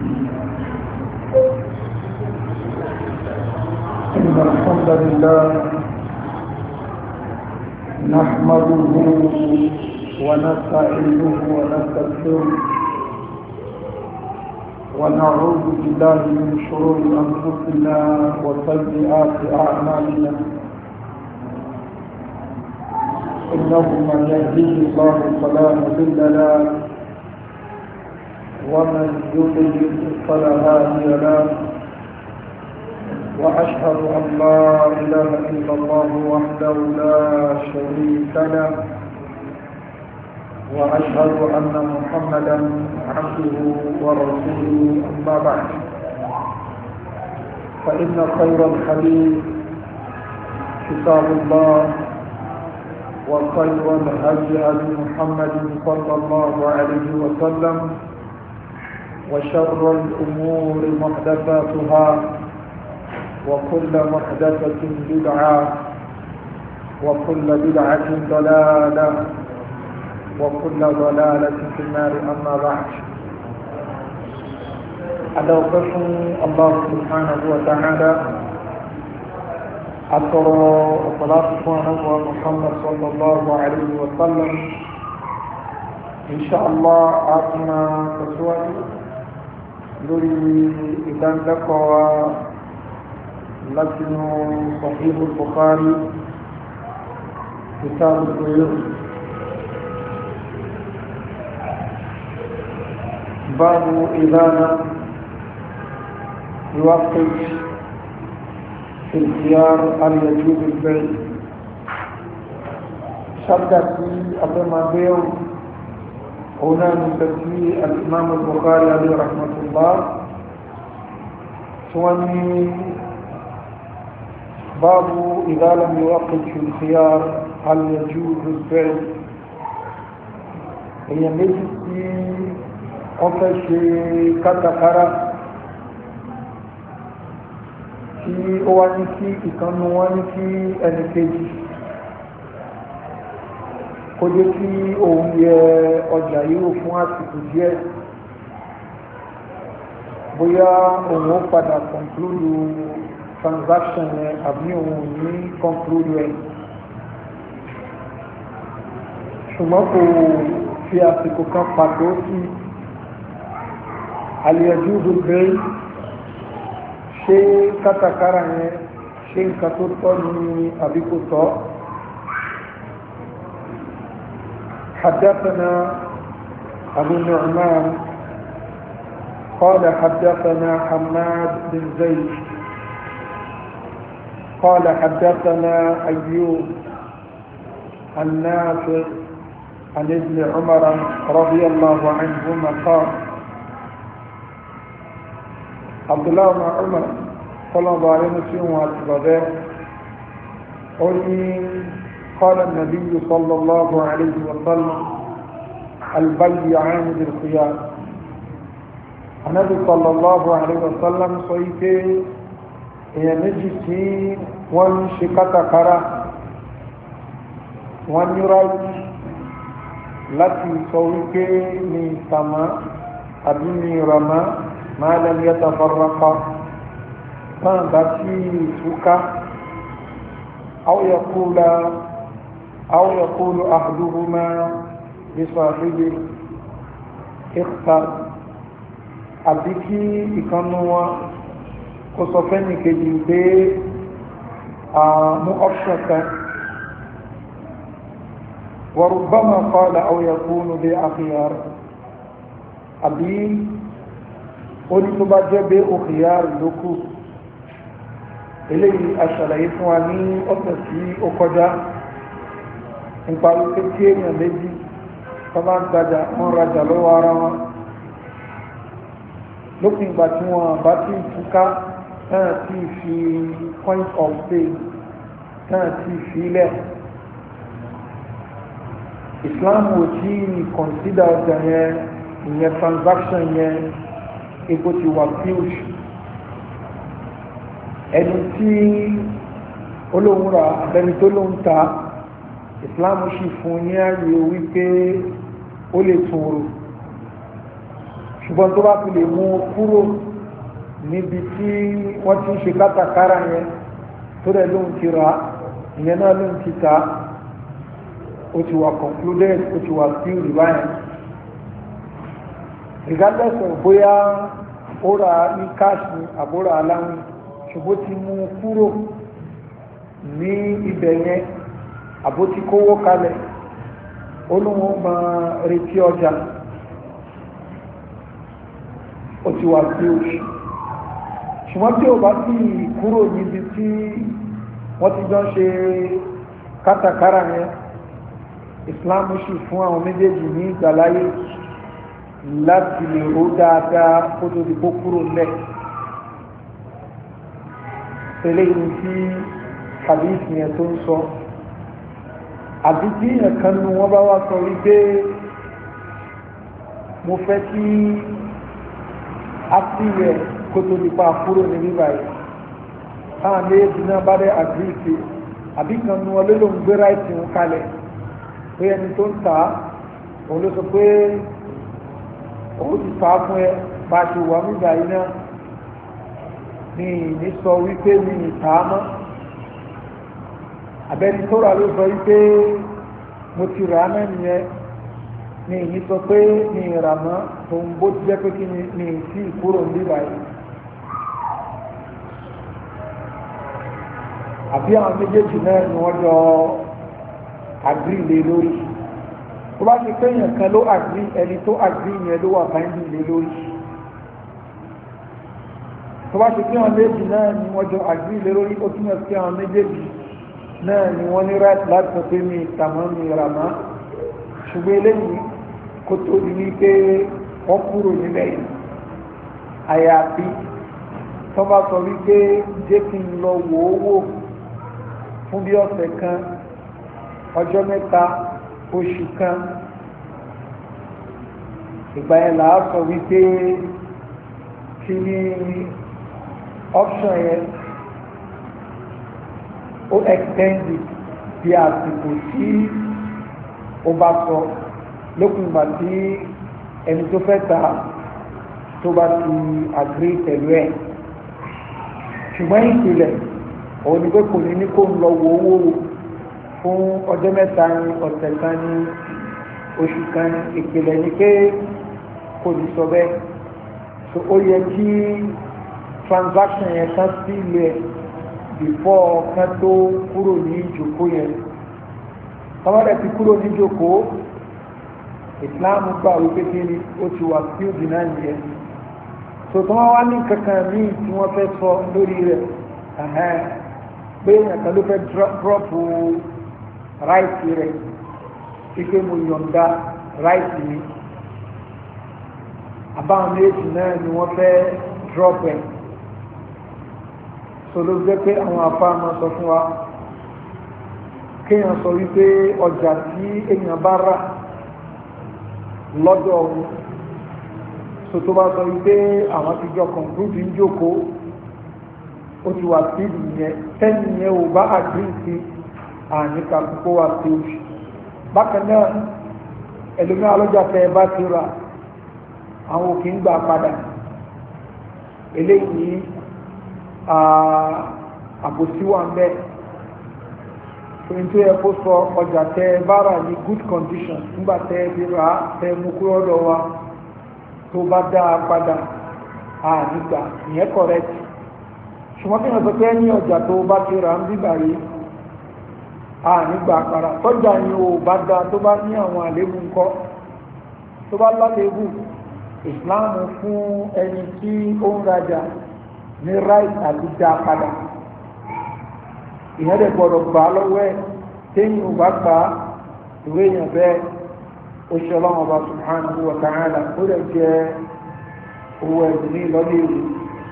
إن الحمد لله نحمده ونستعينه ونستغفره ونعوذ بالله من شرور أنفسنا وسيئات أعمالنا إنه من يهديه الله فلا مضل له ومن يضلل فلا هادي له وأشهد أن لا إله إلا الله وحده لا شريك له وأشهد أن محمدا عبده ورسوله أما بعد فإن خير الحديث كتاب الله وخير الهدي هدي محمد صلى الله عليه وسلم وشر الأمور محدثاتها وكل محدثة بدعة وكل بدعة ضلالة وكل ضلالة في النار أما بعد أدعوكم الله سبحانه وتعالى أترى الصلاة على محمد صلى الله عليه وسلم إن شاء الله أعطنا تسوأ لوري إذن لقوا لكن صحيح البخاري كتاب البيوع باب إذا لم يوقف في الخيار أن يجوز البيع شدتي أبما بيع هنا من تسمية الإمام البخاري عليه رحمة الله سواني باب إذا لم يوقف في الخيار هل يجوز البيع هي مجلسي أفش كتكرة tí ó wá ní kí ìkànnù wọn ní kí ẹni kejì kó jẹ́ kí òun yẹ ọjà yíò fún àsìkò díẹ̀ bóyá òun ó padà conclude transaction yẹn àbí òun ní conclude ẹ̀ ṣùgbọ́n kò fi àsìkò kan pàtó sí àlẹ́jú gbogbo ṣe kátàkárà yẹn ṣe nǹkan tó tọ́ ní àbí kò tọ́. حدثنا أبو النعمان قال حدثنا حماد بن زيد قال حدثنا أيوب النافع عن ابن عمر رضي الله عنهما قال عبد الله بن عمر صلى الله عليه وسلم قال النبي صلى الله عليه وسلم البيعان بالخيار النبي صلى الله عليه وسلم صيته هي نجسي وانشكتكرة ونراج التي صويته من سماء أبني رمى ما لم يتفرقا فانبتي سكا أو يقول أحدهما لصاحبه اختر أبكي إكانوا كصفني كجيبه مؤشكا وربما قال أو يكون بأخيار أبي orí tó bá jẹ́ bẹ́ òkèyàr lókù eléyìí aṣàlàyé fún wa ní ọ̀sẹ̀ tí ó kọjá nípa wípé tí èèyàn méjì tó bá ń tajà wọ́n rajà lọ́wọ́ ara wọn lópin ìgbà tí wọ́n bá ti túká náà tí fi point of sale náà tí fi lẹ̀ Islam ò tí ní consider ọjà yẹn ìyẹn transaction yẹn epo ti wà fíùs ẹni tí olóhùn ra abẹni tó lóhùn ta Islam sì fún ní ààyè wípé ó lè tún rò ṣùgbọ́n tó bá fi lè mú kúrò níbi tí wọ́n ti ń ṣe kátàkárà yẹn tó rẹ̀ lóhun ti rà ìyẹn náà lóhun ti ta ó ti wà concluded ó ti wà still báyẹn regardless of bóyá ó rà ní cash ní àbúrò aláwìn ṣùgbọ́n ti mú kúrò ní ibẹ̀ yẹn àbó ti kówó kalẹ̀ olóhùn máa retí ọjà ó ti wà sí oṣù ṣùgbọ́n tí ó bá ti kúrò níbi tí wọ́n ti jọ ń ṣe kátàkárà yẹn Islam sì fún àwọn méjèèjì ní ìgbàláyé láti lè ró dáadáa kó tó di kó kúrò lẹ̀ tẹ́lẹ̀ ní tí hadith yẹn tó ń sọ àbí tí èèyàn kan nu wọ́n bá wá sọ wípé mo fẹ́ kí á sí rẹ̀ kó tó di pa kúrò ní bíbá yìí táwọn méjì náà bá dẹ̀ àgbíìsì àbí kan nu wọn ló ń gbé ráìtì ń kalẹ̀ pé ẹni tó ń tà á òun ló sọ pé òun ti tà á fún ẹ bá a ṣe wà nígbà yìí náà ní ìní sọ wípé mi ì tà á mọ́ àbẹ́ni tó rà ló sọ wípé mo ti rà á náà nìyẹn ní ìní sọ pé mi ì rà mọ́ òun bó ti jẹ́ pé kí ni sí ìkúrò níbà yìí àbí àwọn méjèèjì náà ni wọ́n jọ àgírí lé lórí tó bá ṣe pé èèyàn kan ló àgírí ẹni tó àgírí yẹn ló wà báyìí lé lórí tó bá ṣe pé àwọn méjì náà ni wọ́n jọ àgírí lé lórí ó túmọ̀ sí àwọn méjèèjì náà ni wọ́n ní right láti sọ pé mi ìtàmọ́ mi rà mọ́ ṣùgbọ́n eléyìí kó tó di wípé wọ́n kúrò níbẹ̀ yìí àyàfi tó bá sọ wípé jẹ́ kí n lọ wò ó wò fún bí ọ̀sẹ̀ kan ọjọ́ mẹ́ta oṣù kan ìgbà yẹn là á sọ wípé kí ni option yẹn ó extend bí àsìkò tí ó bá sọ lókun ìgbà tí ẹni tó fẹ́ ta tó bá ti agree pẹ̀lú ẹ̀ ṣùgbọ́n ìpìlẹ̀ òun ni pé kò ní kó ń lọ wo owó fún ọjọ́ mẹ́ta ní ọ̀sẹ̀ kan ní oṣù kan ní ìpìlẹ̀ ní pé kò ní sọ bẹ́ẹ̀ so ó yẹ kí transaction yẹn kan sí ilé before kan tó kúrò ní ìjòkó yẹn tọ́wọ́dẹ̀ ti kúrò ní ìjòkó Islam gbà wípé kí ni ó ti wà sí òdì náà yẹn so tó wọ́n wá ní kankan míì tí wọ́n fẹ́ sọ lórí rẹ̀ pé ẹ̀kan ló fẹ́ drọ́pù ráìtì rẹ̀ wípé mo yọ̀ǹda ráìtì mi àbáwọn méjì náà ni wọ́n fẹ́ drọ́pù ẹ̀ so ló jẹ́ pé àwọn afáàmà sọ fún wa kéèyàn sọ wípé ọjà tí èèyàn bá rà lọ́dọ̀ ọ̀hún so tó bá sọ wípé àwọn ti jọ kọ̀ǹpútì ń jókòó ó ti wà sí ìyẹn tẹ́ni yẹn ò bá àgbín sí àníkà púpọ̀ wà sí oṣù bákan náà ẹlòmí alọ́jà tẹ́ ẹ bá ti rà àwọn òkè ń gbà padà eléyìí àbòsí wà ń bẹ tó yẹ kó sọ ọjà tẹ́ ẹ bá rà ní good condition nígbà tẹ́ ẹ ti rà tẹ́ ẹ mú kúrò lọ́dọ̀ wa tó bá dá a padà ànígbà ìyẹn correct ṣùgbọ́n kí wọ́n sọ pé ní ọjà tó bá ti rà ń bíbà yìí nígbà àpàrà tọ́jà yìí ò bá dá tó bá ní àwọn àléébù ńkọ́ tó bá lálébù Islam fún ẹni tí ó ń rajà ní right àti dá padà ìyẹn dẹ̀ gbọ́dọ̀ gbà lọ́wọ́ ẹ̀ téyìn ò bá gbà ìwé èèyàn bẹ́ẹ̀ ó ṣe ọlọ́run ọba subhanahu wa ta'ala ó lè jẹ owó ẹ̀dùn ní ìlọ́lẹ̀ èyí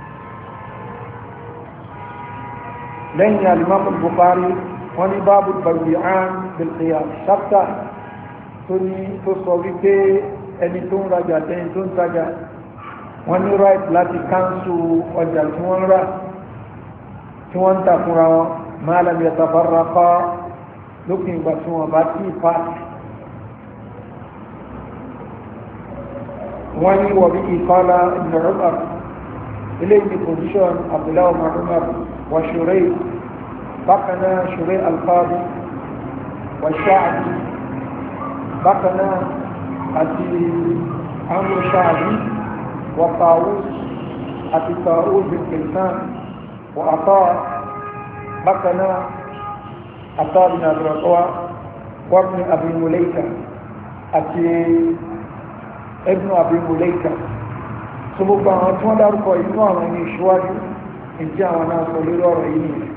lẹ́yìn alimami Bukhari wọ́n ní báàbù bayi'an bil-qiyas ṣáptà tó sọ wípé ẹni tó ń rajà tẹ́yìn tó ń tajà wọ́n ní right láti káńsù ọjà tí wọ́n rà tí wọ́n ń tà fúnra wọn ma lam yatafarraqa lókè ìgbà tí wọ́n bá tí pa wọ́n ní wọ̀bí ìkọ́lá ibn Umar ilé ní position Abdullahi Umar wa Shuraih bákanáà Shuraih al-Qadi wa Sha'bi bákanáà àti Amr Sha'bi wa Tawus àti Tawus bin Kaysan wa Ata bákanáà Ata bin Abi Rabah wa ibn Abi Mulaika àti ibn Abi Mulaika. So gbogbo àwọn tí wọ́n dárúkọ inú àwọn ẹni ìṣíwájú ìdí àwọn náà sọ lórí ọ̀rọ̀ yìí nìyẹn.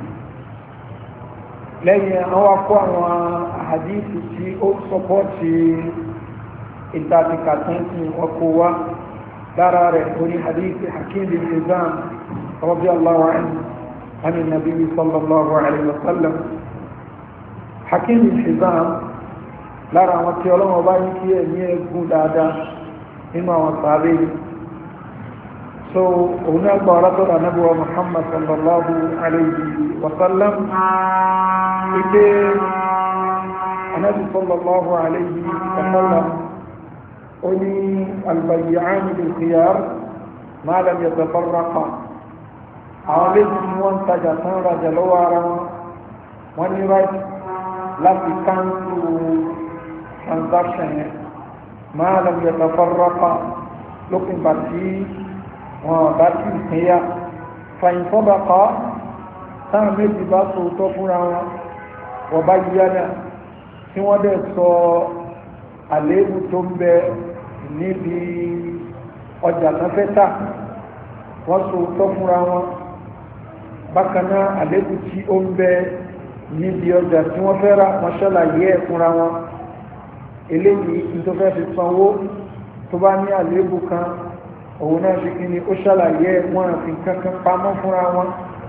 Lẹ́yìn àwọn akọ́ àwọn àdíìsì tí ó sọpọ́tì ìtàdìkàtẹ́ǹtì ọkọ̀ wá lára rẹ̀ oní àdíìsì Hakim bin Hizam radiyallahu anhu عن النبي صلى الله عليه وسلم. Hakim bin Hizam lára àwọn tí ọlọ́wọ́ bá ní kí ẹ̀mí ẹgún dáadáa nínú àwọn sàábé so òun náà gbọ́ ọlọ́tọ́dà nábúwa Muhammad sallallahu alayhi wa sallam ipé anábi sallallahu alayhi wa sallam ó ní albayyani bil khiyar ma lam yatafarraqa àwọn méjì ni wọ́n tajà tán rajà lọ́wọ́ ara wọn ní right láti káńtù transaction yẹn ma lam yatafarraqa lókùn bàtí wọn bá tí ìpínyà fàyìn fọ́bàkọ́ táwọn méjì bá sòótọ́ fúnra wọn wọ́n bá yíyánà tí wọ́n dẹ̀ sọ àléébù tó ń bẹ níbi ọjà tánfẹ́ta wọ́n sòótọ́ fúnra wọn bákanáà àléébù tí ó ń bẹ níbi ọjà tí wọ́n fẹ́ rà wọ́n ṣàlàyé ẹ̀ fúnra wọn eléyìí tó fẹ́ fi sanwó tó bá ní àléébù kan òun náà ṣe kí ni ó ṣàlàyé wọn àfi kankan pamọ́ fúnra wọn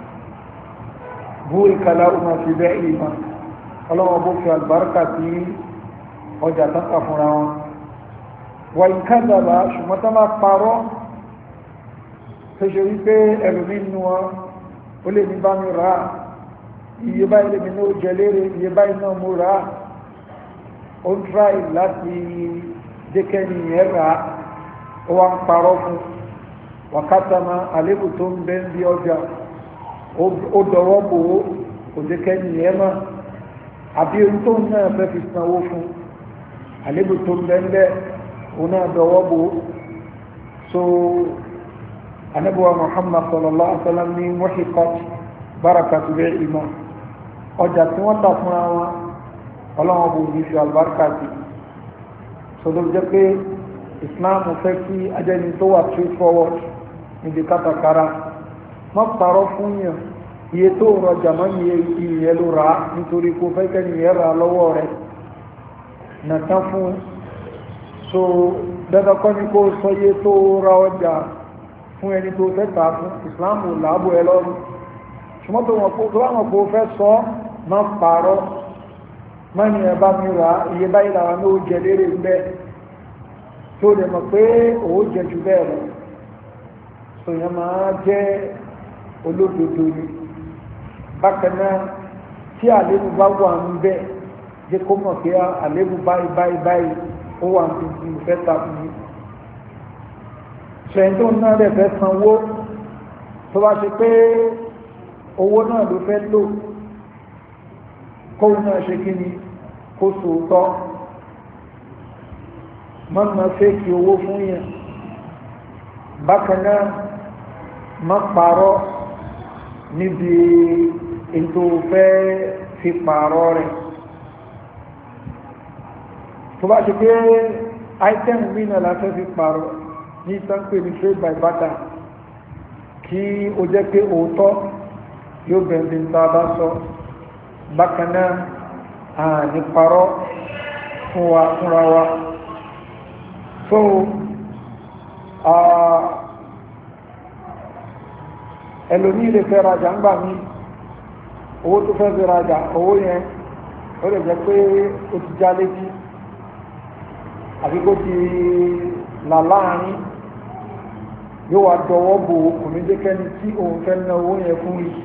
bú ìkàlà ọmọ fi bẹ́ ìmọ̀ ọlọ́wọ́ bó fi àlùbáríkà sí ọjà tánpà fúnra wọn wà ìkádàbà ṣùgbọ́n tán bá parọ́ tó ṣe wípé ẹlòmí nínú wọn ó lè ní bá mi rà á iye báyìí lè mi ní ó jẹ lérè iye báyìí náà mo rà á ó ń tráì láti dékẹ́ni yẹn rà á ó wá ń parọ́ fún wàkátàmá àlébù tó ń bẹ́ ń bí ọjà ó dọ̀wọ́ bò ó kò jẹ́ kẹ́ni yẹn mọ́ àbí ohun tó ń náà fẹ́ fi sanwó fún àlébù tó ń bẹ́ ń bẹ́ òun náà dọ̀wọ́ bò ó so anábíwá Muhammad sallallahu alaihi wa sallam ní muhiqat barakatu bẹ́ ìmọ̀ ọjà tí wọ́n tà fúnra wọn ọlọ́wọ́n bò ní fi àlùbáríkà sí so ló jẹ́ pé Islam fẹ́ kí ajẹ́ni tó wà straightforward níbi kátàkárà má parọ́ fún yàn iye tó rọjà mọ́ ní iye ló rà á nítorí kó fẹ́ kẹ́ni yẹn rà lọ́wọ́ rẹ̀ nàtán fún so dandan kọ́ ni kó sọ iye tó ra ọjà fún ẹni tó fẹ́ tà fún Islam ò láàbò ẹ lọ́rùn ṣùgbọ́n tó wọ́n kó fẹ́ sọ má parọ́ má ní ẹ bá mi rà á iye báyìí làwọn ní ó jẹ lérè ń bẹ́ẹ̀ tó lè mọ̀ pé òó jẹ jù bẹ́ẹ̀ lọ sòyàn máa jẹ́ olódodo ni bákan náà tí àlébù bá wà ń bẹ́ jẹ́ kó mọ̀ pé àlébù báyìí ó wà ń fi ìfẹ́ ta fún mi ṣẹ̀yìn tó náà rẹ̀ fẹ́ sanwó tó bá ṣe pé owó náà ló fẹ́ lò kóun náà ṣe kí ni kó sòótọ́ mọ́nà fẹ́kì owó fún yẹn bákanáà má parọ́ níbi ètò fẹ́ fi pààrọ̀ rẹ̀ tó bá ṣe pé item mìíràn la fẹ́ fi pààrọ̀ ní ìtànkpé ní trade by barter kí ó jẹ́ pé òótọ́ yóò bẹ̀rẹ̀ ní ta bá sọ bákanáà ní parọ́ fúnra wa so ẹlòmí lè fẹ́ rajà ń gbà mí owó tó fẹ́ fi rajà owó yẹn ó lè jẹ́ pé ó ti já létí àbí kó ti là láàrin yóò wá dọwọ́ bò kò ní jẹ́ kẹ́ni tí òun fẹ́ ná owó yẹn fún yìí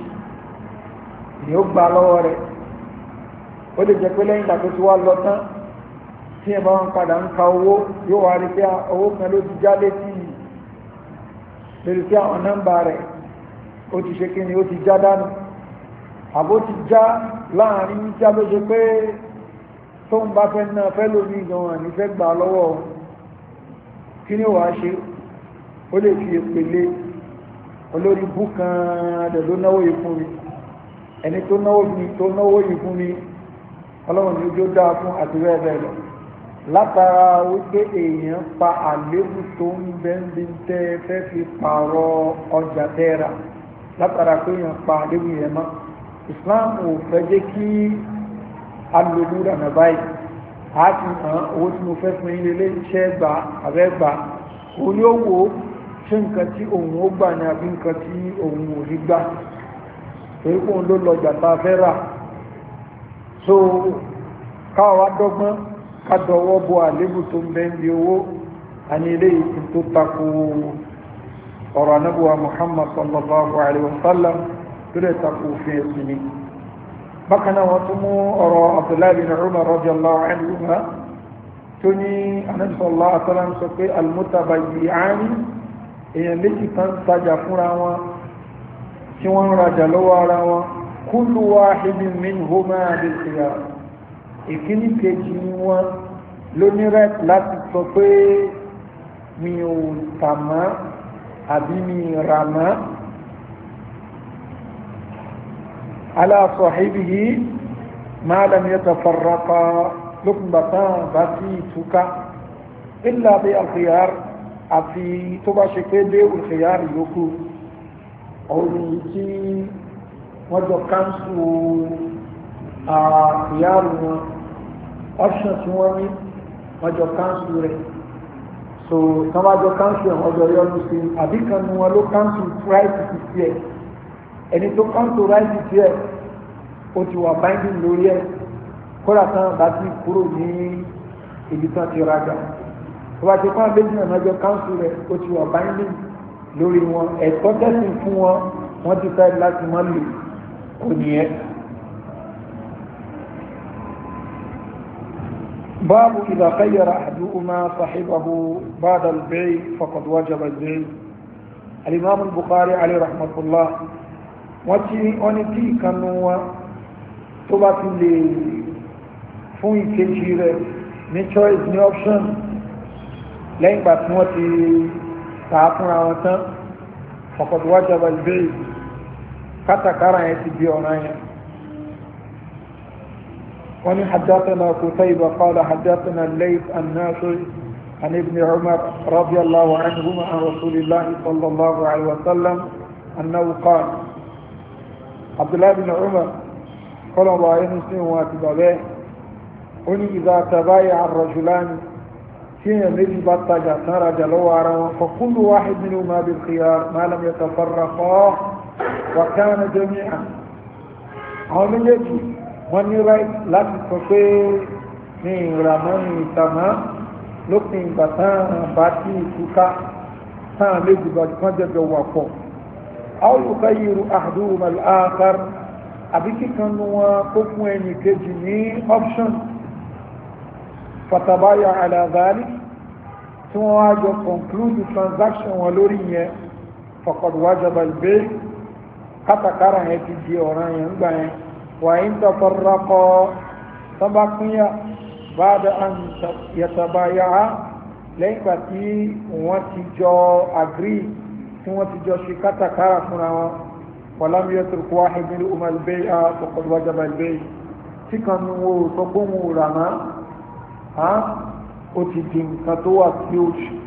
ni ó gbà lọ́wọ́ rẹ̀ ó lè jẹ́ pé lẹ́yìn ìgbà tó ti wá lọ tán tí ẹ bá wọn padà ń ka owó yóò wá rí pé owó kan ló ti já létí lórí pé àwọn nọ́mbà rẹ̀ ó ti ṣe kí ni ó ti já dánù àbó ti já láàrin já ló ṣe pé tó ń bá fẹ́ náà fẹ́ lómi ìgbọ̀n ní fẹ́ gbà lọ́wọ́ kí ni ó wàá ṣe ó lè fi èpèlé olórí búkan dẹ̀ ló náwó yìí fún mi ẹni tó náwó yìí fún mi ọlọ́run ní ojú dáa fún àti bẹ́ẹ̀ bẹ́ẹ̀ lọ látara wípé èèyàn pa àléébù tó ń bẹ́ńbí tẹ́ fẹ́ fi pààrọ̀ ọjà tẹ́ra látara pé èèyàn pa àléébù yẹn mọ́ Islam ò fẹ́ jẹ́ kí alòlú rànà báyìí àti hàn owó tí mo fẹ́ fún ilé ilé iṣẹ́ gbà abẹ́ gbà òun ni ó wò ó ṣé nǹkan tí òun ó gbà ní àbí nǹkan tí òun ò ní gbà torí pé òun ló lọ jàtà fẹ́ rà so káwa dọ́gbọ́n ká dọwọ́ bo àlébù tó ń bẹ ń di owó àní ilé ìsìn tó tako ọ̀rọ̀ anábùwà Muhammad sallallahu alaihi wa sallam tó lè tako òfin ẹ̀sìn ni bákan náà wọ́n tún mú ọ̀rọ̀ Abdullahi bin Umar radiyallahu anhuma tó ní Ànábì sallallahu alaihi wa sallam sọ pé al-mutabayyi'ani èèyàn méjì kan tajà fúnra wọn tí wọ́n ń rajà lọ́wọ́ ara wọn kullu wahidin minhuma bil-khiyar ìkíní kejì wọn ló ní rẹ̀ láti sọ pé mi ò tà mọ́ àbí mi rà mọ́ ala sahibihi ma lam yatafarraqa lókùn bàtà bá sí ìtúká illa bi al-khiyar àfi tó bá ṣe pé dé al-khiyar yòókù ọ̀rùn tí wọ́n jọ káńsù àkìyàrù wọn option tí wọ́n ní wọ́n jọ káńsù rẹ̀ so tán bá jọ káńsù ẹ̀ wọ́n jọ yọ́nú sí àbíkanu wọn ló káńsù ráìtì ti sí ẹ̀ ẹni tó káńsù ráìtì sí ẹ̀ ó ti wà binding lórí ẹ̀ kódà tán bá ti kúrò ní ibi tán ti rajà tó bá ti pọ́n méjì náà jọ káńsù rẹ̀ ó ti wà binding lórí wọn ẹ̀tọ́ tẹ́sìn fún wọn wọ́n ti fẹ́ láti mọ́ lò kò ní ẹ́ باب إذا خير أحدهما صاحبه بعد البيع فقد وجب البيع الإمام البخاري عليه رحمة الله ونتي كانوا تبات لي فوي كجيرة ní choice ní option lẹ́yìn gbà tí wọ́n ti tààfún àwọn tán فقد وجب البيع kátàkárà yẹn ti bí ọ̀nà yẹn ومن حدثنا قتيبة قال حدثنا الليث النافع عن ابن عمر رضي الله عنهما عن رسول الله صلى الله عليه وسلم أنه قال عبد الله بن عمر قال الله ينسي واتبابه أني إذا تبايع الرجلان كين الذي بطجا ترج لوارا فكل واحد منهما بالخيار ما لم يتفرقا وكان جميعا àwọn méjèèjì wọ́n ní right láti sọ pé ní ìrànmọ́ ní ìtàmá lópin ìgbà táwọn bá tí ìtúká táwọn méjì bá kán jẹjọ wà pọ̀ àwọn yukhayyiru ahaduhuma al-akhar àbí kíkan nu wọn kó fún ẹnì kejì ní option fatabaya ala dhalik tí wọ́n wá jọ conclude transaction wọn lórí yẹn faqad wajaba al-bay' kátàkárà yẹn ti di ọ̀ràn yẹn gbà yẹn wà ń tafarraqa sábàkúnyà ba'da an yatabaya'a lẹ́yìn ìgbà tí wọ́n ti jọ agree tí wọ́n ti jọ ṣe kátàkárà fúnra wọn walam yatruk wahid minhuma al-bay'a faqad wajaba al-bay' tí kan ní wo tó gbóhùn rà má ó ti di nǹkan tó wà tí ó ṣe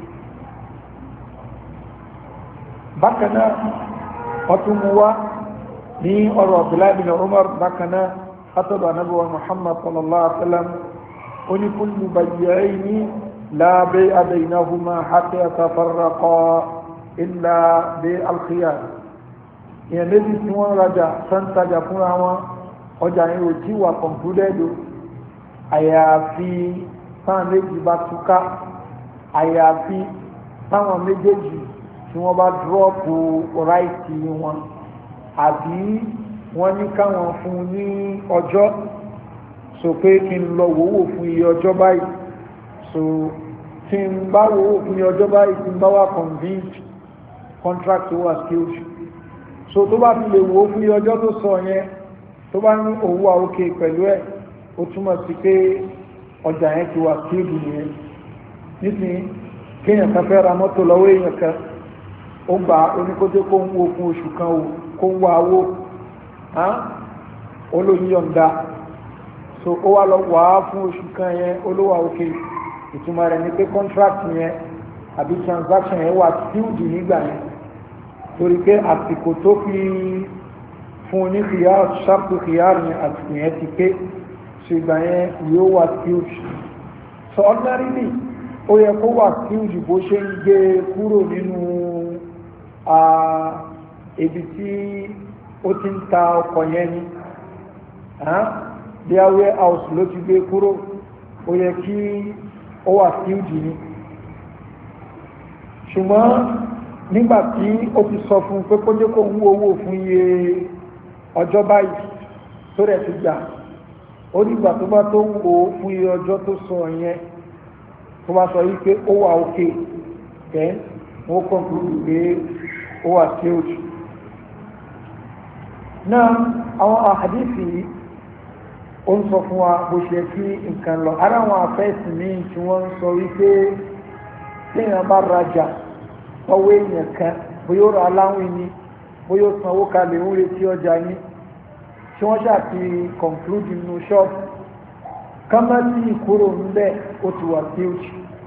bákan náà wọ́n tún mú wá ní ọ̀rọ̀ Abdullahi bin Umar bákanáà látọ̀dọ̀ anábíwa Muhammad sallallahu alaihi wasallam ó ní kullu bay'ayni la bay'a baynahuma hatta yatafarraqa illa bay' al-khiyar ìyẹn méjì tí wọ́n rajà sántajà fúnra wọn ọjà yìí ò tí wà concluded àyàfi táwọn méjì bá túká àyàfi táwọn méjèèjì tí wọ́n bá dúrọ́pù ráìtì wọn àbí wọ́n ní káwọn fún ní ọjọ́ sọ pé kí n lọ wòwò fún iye ọjọ́ báyìí so tí n bá wo ní ọjọ́ báyìí tí n bá wà convinced contract wà skilled so tó bá fi lè wo ní ọjọ́ tó sọ yẹn tó bá ní owó àókè pẹ̀lú ẹ̀ ó túmọ̀ sí pé ọjà yẹn ti wà skilled nìyẹn nísìnyí kéèyàn kan fẹ́ ra mọ́tò lọ́wọ́ èèyàn kan ó gbà oníkójé kó ń wo fún oṣù kan o kó ń wá owó olóyíyọ̀ǹda so ó wá lọ wà á fún oṣù kan yẹn olówó òkè ìtumọ̀ rẹ̀ ní pé contract yẹn àbí transaction yẹn wà skilled nígbà yẹn torí pé àsìkò tó fi fún ní khiyar shartu khiyar yẹn àsìkò yẹn ti pé so ìgbà yẹn yóò wà skilled so ordinarily ó yẹ kó wà skilled bó ṣe ń gbé kúrò nínú ibi tí ó ti ń ta ọkọ̀ yẹn ni bí a warehouse ló ti gbé kúrò ó yẹ kí ó wà skilled ni ṣùgbọ́n nígbàtí ó ti sọ fún pé kó jẹ́ kó ń owó fún iye ọjọ́ báyìí tó rẹ̀ ti gbà ó nígbà tó bá tó ń wo fún iye ọjọ́ tó sọ yẹn tó bá sọ wípé ó wà òkè then wọ́n conclude pé ó wà skilled náà àwọn àhàdíìsì yìí ó ń sọ fún wa bó ṣe kí nǹkan lọ ara àwọn afẹ́sì míì tí wọ́n ń sọ wípé téèyàn bá rajà ọwọ́ èèyàn kan bóyá ó ra aláwìn ni bóyá ó sanwó kalẹ̀ ń retí ọjà ní tí wọ́n ṣàti conclude nínú ṣọ́ọ̀bù kámátì ìkúrò ń bẹ́ ó ti wà skilled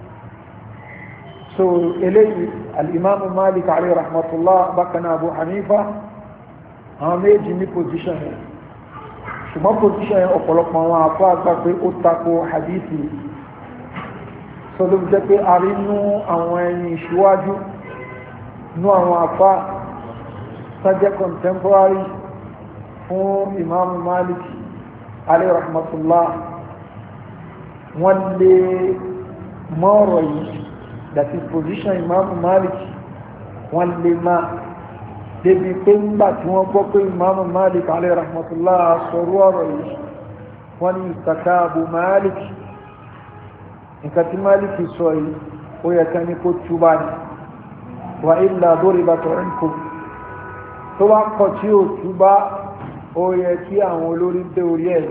so eléyìí al-Imam Malik alayhi rahmatullah bákan Abu Hanifa àwọn méjì ní position yẹn ṣùgbọ́n position yẹn ọ̀pọ̀lọpọ̀ àwọn àfọ́ àgbà pé ó tako hadithi so ló jẹ́ pé a rí nú àwọn ẹni ìṣíwájú nú àwọn àfọ́ sájẹ́ contemporary fún Imam Malik alayhi rahmatullah wọ́n lè mọ́rọ̀ yìí that is position Imam Malik wọ́n lè máa débi pé ńgbà tí wọ́n gbọ́ pé Imam Malik alayhi rahmatullah sọ̀rọ̀ ọ̀rọ̀ yìí wọ́n ní ìtàkàbù Malik nǹkan tí Malik sọ yìí ó yẹ ká ní kó túbá ní wà illa duribat unqu tó bá kọ̀ tí ó túbá ó yẹ kí àwọn olórí dé orí ẹ̀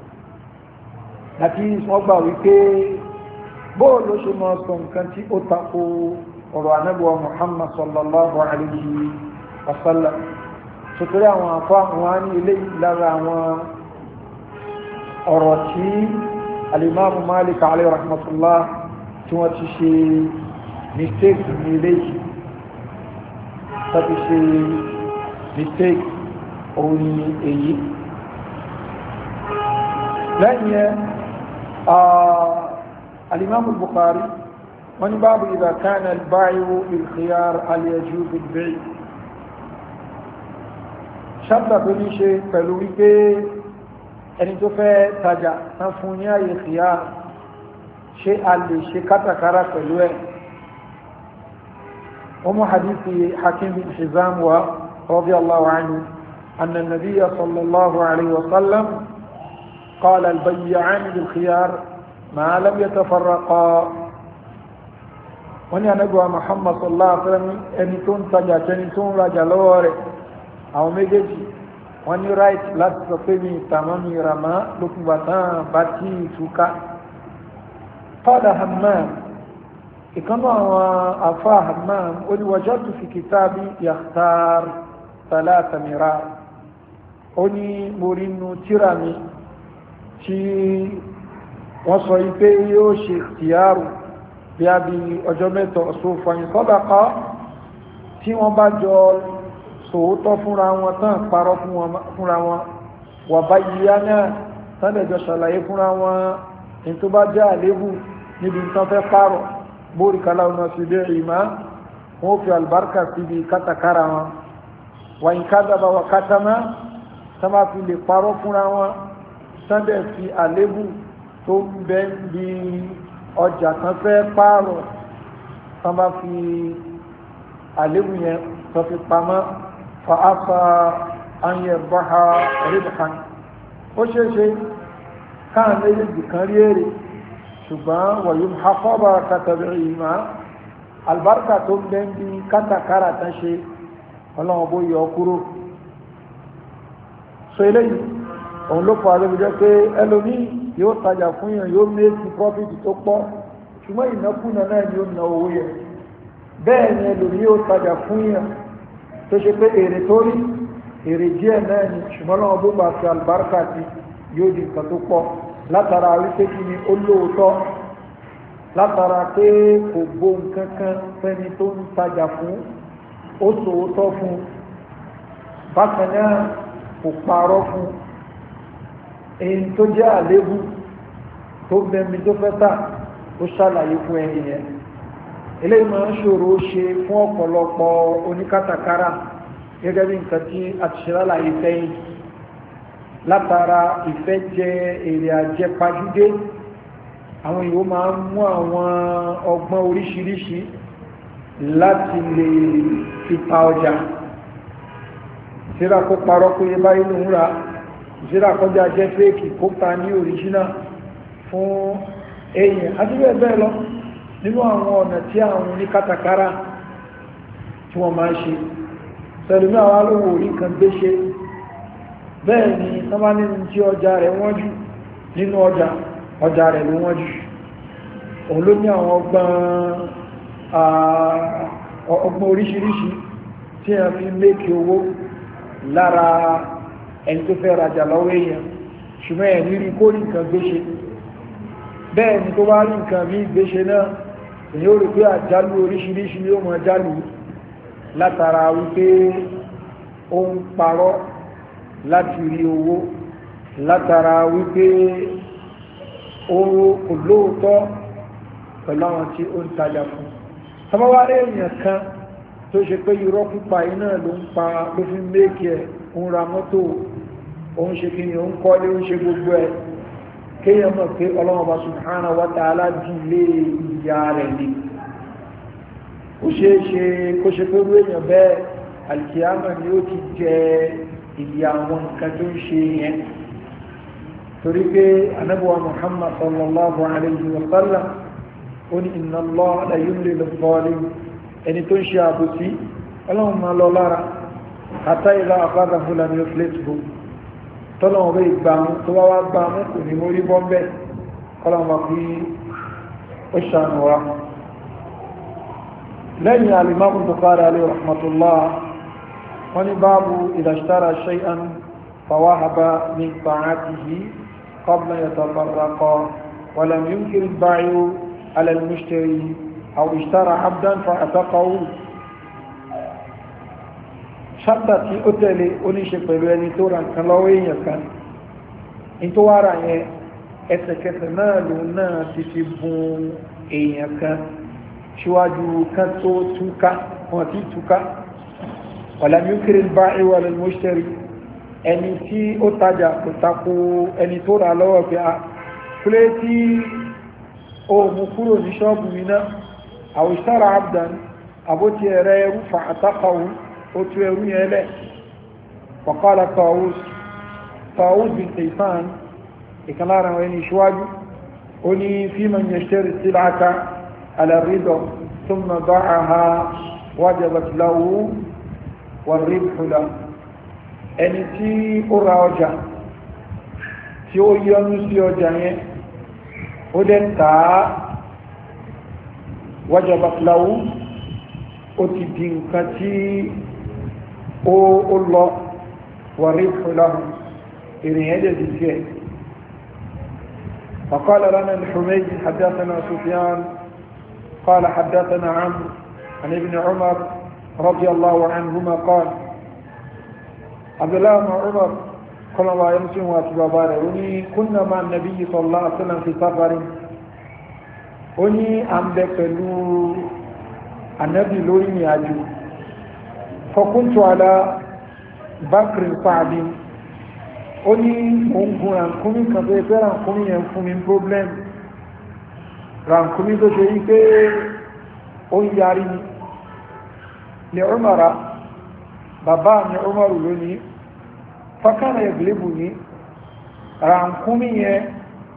láti wọ́n gbà wípé bóò ló ṣe máa sọ nǹkan tí ó tako ọ̀rọ̀ anábíwa Muhammad sallallahu alayhi wa sallam ṣètòrí àwọn afọ àwọn á ní ilé lára àwọn ọ̀rọ̀ tí alimamu Malik alayhi rahmatullah tí wọ́n ti ṣe mistake ní ilé yìí tàbí ṣe mistake òun ni èyí lẹ́yìn الإمام البخاري من باب إذا كان البائع بالخيار هل يجوز البيع شرط بني شيء فلوي كي ẹni tó fẹ́ tajà tán fún ní ààyè khiyar ṣe a lè ṣe kátàkárà pẹ̀lú ẹ̀ wọ́n mú hadithi Hakim bin Hizam wa radiyallahu anhu anna an-nabiyya sallallahu alayhi wa sallam qala al-bay'an bil khiyar ما لم يتفرقا wọ́n ní anábíwá Muhammad sallallahu alaihi wasallam ẹni tó ń tajà tẹni tó ń rajà lọ́wọ́ rẹ̀ àwọn méjèèjì wọ́n ní right láti sọ pé mi ìtàmọ́ mi ìràmá lókùnbà tán bá tí ìtúká qala Hammam ìkanú àwọn afá Hammam ó ní wajadtu fi kitabi yakhtar thalatha mirar ó ní morí nù tíra mi tí wọ́n sọ ipé yóò ṣe ìyàrù bí a bí ọjọ́ mẹ́tọ̀ sófàyìn sọ́dàkọ́ tí wọ́n bá jọ sòótọ́ fúnra wọn tán parọ́ fúnra wọn wà bá yíyá náà tánlẹ̀jọ ṣàlàyé fúnra wọn ní tó bá jẹ́ àlébù níbi tán fẹ́ pààrọ̀ bóríkàlá ọ̀nà sí dé ìmá wọ́n fi albarka síbi kátàkárà wọn wà ní kádàbà wà kátàmá tán bá fi lè parọ́ fúnra wọn tánlẹ̀ fi àlébù tó ń bẹ bí ọjà kan fẹ́ pààrọ̀ tán bá fi àlébù yẹn tó fi pamọ́ fa afa anyẹ bọ́ha ribhan ó ṣeéṣe káà méjèèjì kan rí èrè ṣùgbọ́n wọ̀nyí hakọ́bà kàtàbí ìmá albarka tó ń bẹ́ ń bí kátàkárà tán ṣe ọlọ́run bó yọ kúrò so eléyìí òun ló fà lóbi jẹ́ pé ẹlòmí yóò tajà fún yàn yóò méjì profit tó pọ̀ ṣùgbọ́n ìnákúnà náà ni ó na owó yẹn bẹ́ẹ̀ ni ẹlòmí yóò tajà fún yàn tó ṣe pé èrè tó rí èrè díẹ̀ náà ni ṣùgbọ́n lọ́wọ́ bó bá fi albarka ti yóò di nǹkan tó pọ̀ látara wípé kí ni ó lóòótọ́ látara pé kò gbó nǹkan kan fẹ́ni tó ń tajà fún ó sòótọ́ fún bákan náà kò parọ́ fún èyí tó jẹ́ àlébù tó bẹ̀mí tó fẹ́ tà ó ṣàlàyé fún ẹni yẹn eléyìí máa ń ṣòro ṣe fún ọ̀pọ̀lọpọ̀ oníkátàkárà gẹ́gẹ́ bí nǹkan tí a ti ṣe lálàyé sẹ́yìn látara ìfẹ́ jẹ èrè àjẹpajúdé àwọn èèyàn máa ń mú àwọn ọgbọ́n oríṣiríṣi láti lè fi ta ọjà ìṣẹ́ra kó parọ́ kó yẹ báyìí ló ń ra ìṣẹ́ra kọjá jẹ́ fẹ́ẹ̀kì kó ta ní òríjínà fún èèyàn àti bẹ́ẹ̀ bẹ́ẹ̀ lọ nínú àwọn ọ̀nà tí àwọn oníkátàkárà tí wọ́n máa ń ṣe sẹ́lùmí àwọn alówó orí kan gbé ṣe bẹ́ẹ̀ ni sọ́mà nínú tí ọjà rẹ̀ wọ́n jù nínú ọjà rẹ̀ ló wọ́n jù òun ló ní àwọn ọgbọ́n oríṣiríṣi tí a fi méèkì owó lára ẹni tó fẹ́ rajà lọ́wọ́ èèyàn ṣùgbọ́n ẹ̀ ní rí kó rí nǹkan gbéṣe bẹ́ẹ̀ ni tó bá rí nǹkan bí gbéṣe náà èyí ó rí pé àjálù oríṣiríṣi yóò mọ jálù látara wípé ó ń parọ́ láti rí owó látara wípé ó kò lóòótọ́ pẹ̀lú àwọn tí ó ń tajà fún tọ́bọ́wárẹ́ èèyàn kan tó ṣe pé irọ́ pípa iná ló ń pa ló fi méèkì ẹ̀ ń ra mọ́tò ó ń ṣe kí ni ó ń kọ́lé ó ń ṣe gbogbo ẹ̀ kéèyàn mọ̀ pé Ọlọ́hun Ọba subhanahu wa ta'ala jù lé ìyá rẹ̀ ni ó ṣeé ṣe kó ṣe pé rú èèyàn bẹ́ẹ̀ alìkìyàmà ni ó ti jẹ ìyà àwọn nǹkan tó ń ṣe yẹn torí pé anábọ̀wà Muhammad sallallahu alayhi wa sallam ó ní inna Allaha la yumli lis-salim ẹni tó ń ṣe àbòsí Ọlọ́run máa lọ lára hatta idha akhadhahu lam yuflithu tọ́lọ́wọ́n bẹ́ ìgbàmú tó wá gbàmú kò ní mórí bọ́m̀bẹ́ kọ́lọ́wọ́n fi ó ṣàánú wa lẹ́yìn al-Imam Bukhari alayhi rahmatullah wọ́n ní báàbù idha ishtara shay'an fawahaba min ta'atihi qabla yatafarraqa wa lam yumkin al-bay'u ala al-mushtari aw ishtara 'abdan fa'ataqahu ṣáàtà tí ó tẹ̀lé oníṣe pẹ̀lú ẹni tó ra nǹkan lọ́wọ́ èèyàn kan ní tó wá ra yẹn ẹsẹ̀kẹsẹ̀ náà ló náà ti fi bùn èèyàn kan ṣíwájú kan tó túká wọn ti túká walam yunkir al-ba'i wal mushtari ẹni tí ó tajà kò tako ẹni tó ra lọ́wọ́ pé a kúlé tí ó mú kúrò ní ṣọ́ọ̀bù mi náà aw ishtara 'abdan àbótí ẹ̀rẹ́ ẹrú fa àtàkàwù ó tú ẹrú yẹn lẹ̀ wàkọ́lá Tawus bin Kaysan ìkan lára wọn ẹni ṣíwájú ó ní fi man yashtari sil'ata ala ridha thumma ba'aha wajabat lahu war-ribhu lahu ẹni tí ó ra ọjà tí ó yọnu sí ọjà yẹn ó dẹ̀ tàá wajabat lahu ó ti di nǹkan tí ó lọ wàrí fúláhùn ìrìnyẹ́ jẹ́ ti ẹ̀ وقال لنا الحميدي حدثنا سفيان قال حدثنا عمرو عن ابن عمر رضي الله عنهما قال عبد الله بن عمر قال الله يمسن واتباباره وني كنا مع النبي صلى الله عليه وسلم في سفر وني أمبكلو النبي لوري ياجو فكنت على بكر صعب ó ní oògùn ràǹkúmí kan tó ẹgbẹ́ ràǹkúmí yẹn fún mi problem ràǹkúmí tó ṣe yí pé ó ń yarí ní Umara bàbá ní Umaru lónìí fákànà ìgbìlébù ní ràǹkúmí yẹn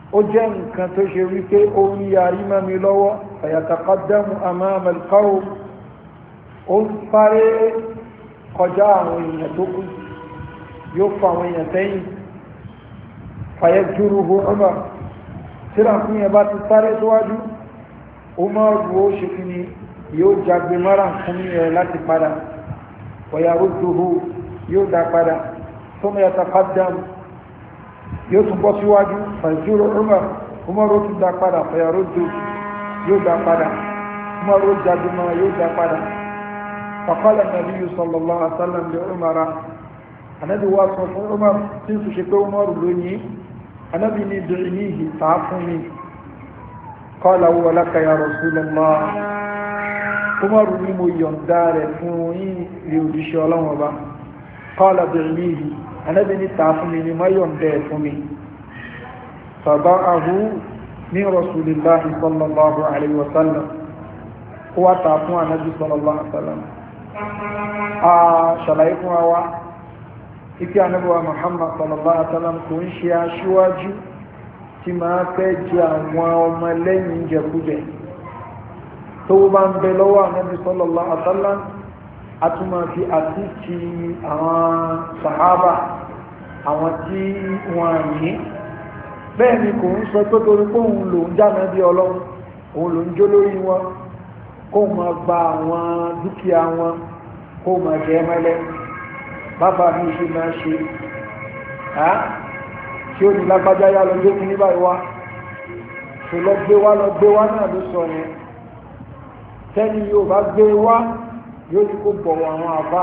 ó jẹ́ nǹkan tó ṣe wípé ó ń yarí mọ́ mi lọ́wọ́ fayataqaddamu amama al-qawm ó ń sáré kọjá àwọn èèyàn tó kù yóò fa àwọn èèyàn sẹ́yìn fayajruhu Umar tíra fún yẹn bá ti sáré síwájú Umar ó ṣe kí ni yóò jagbe mara fún yẹn láti padà wa yarudduhu yóò dá padà thumma yataqaddamu yóò tún bọ́ síwájú fàìjúrò Umar ó tún dá padà fàyàrójú yóò dá padà Umar ó jagumọ́ yóò dá padà faqala nabiyyu sallallahu alaihi wasallam li Umar anábi wá sọ fún Umar tí ń ṣe pé Umar lónìí anábi ní du'nihi tàá fún mi qala huwa laka ya Rasulullah Umar ní mo yọ̀ǹda rẹ̀ fún yín rí òjíṣẹ́ Ọlọ́run ọba qala du'nihi anábi ní tàá fún mi ní mayọ̀ bẹ́ẹ̀ fún mi fàbá'ahu ní rasulillahi sallallahu alaihi wasallam kó wá tàá fún anábi sallallahu alaihi wasallam a ṣàlàyé fún wa ike anábi wa Muhammad sallallahu alaihi wasallam kò ń ṣe aṣíwájú tí máa fẹ́ jẹ àwọn ọmọ lẹ́yìn jẹkújẹ tó bá ń bẹ lọ́wọ́ anábi sallallahu alaihi wasallam atúmọ̀ fi àtìkì àwọn sàhábà àwọn tí wọ́n ní bẹ́ẹ̀ ni kò ń sọ tó torí pé òun lòun jáná bí ọlọ́run òun lòun jó lórí wọn kó máa gba àwọn dúkìá wọn kó máa jẹ mẹ́lẹ́ bàbá mi ṣe máa ṣe tí ó ní lágbájá yá lọ gbé kí ní báyìí wá tó lọ gbé wá náà ló sọ yẹn tẹ́ni yóò bá gbé wá yóò ní kó bọ̀wọ̀ àwọn àbá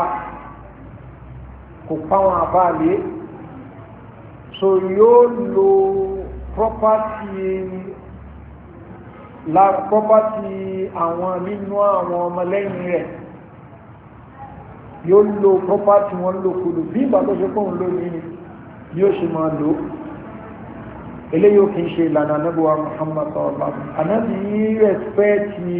kò pa àwọn àbá lé so yóò lo property àwọn nínú àwọn ọmọlẹ́yìn rẹ̀ yóò lo property wọn lòkulò bí ìgbà tó ṣe fóun lónìí ni yóò ṣe máa lò eléyìí ó kì í ṣe ìlànà anábíwá Muhammad sallallahu alaihi wasallam anábì yìí rẹ̀spẹ́tì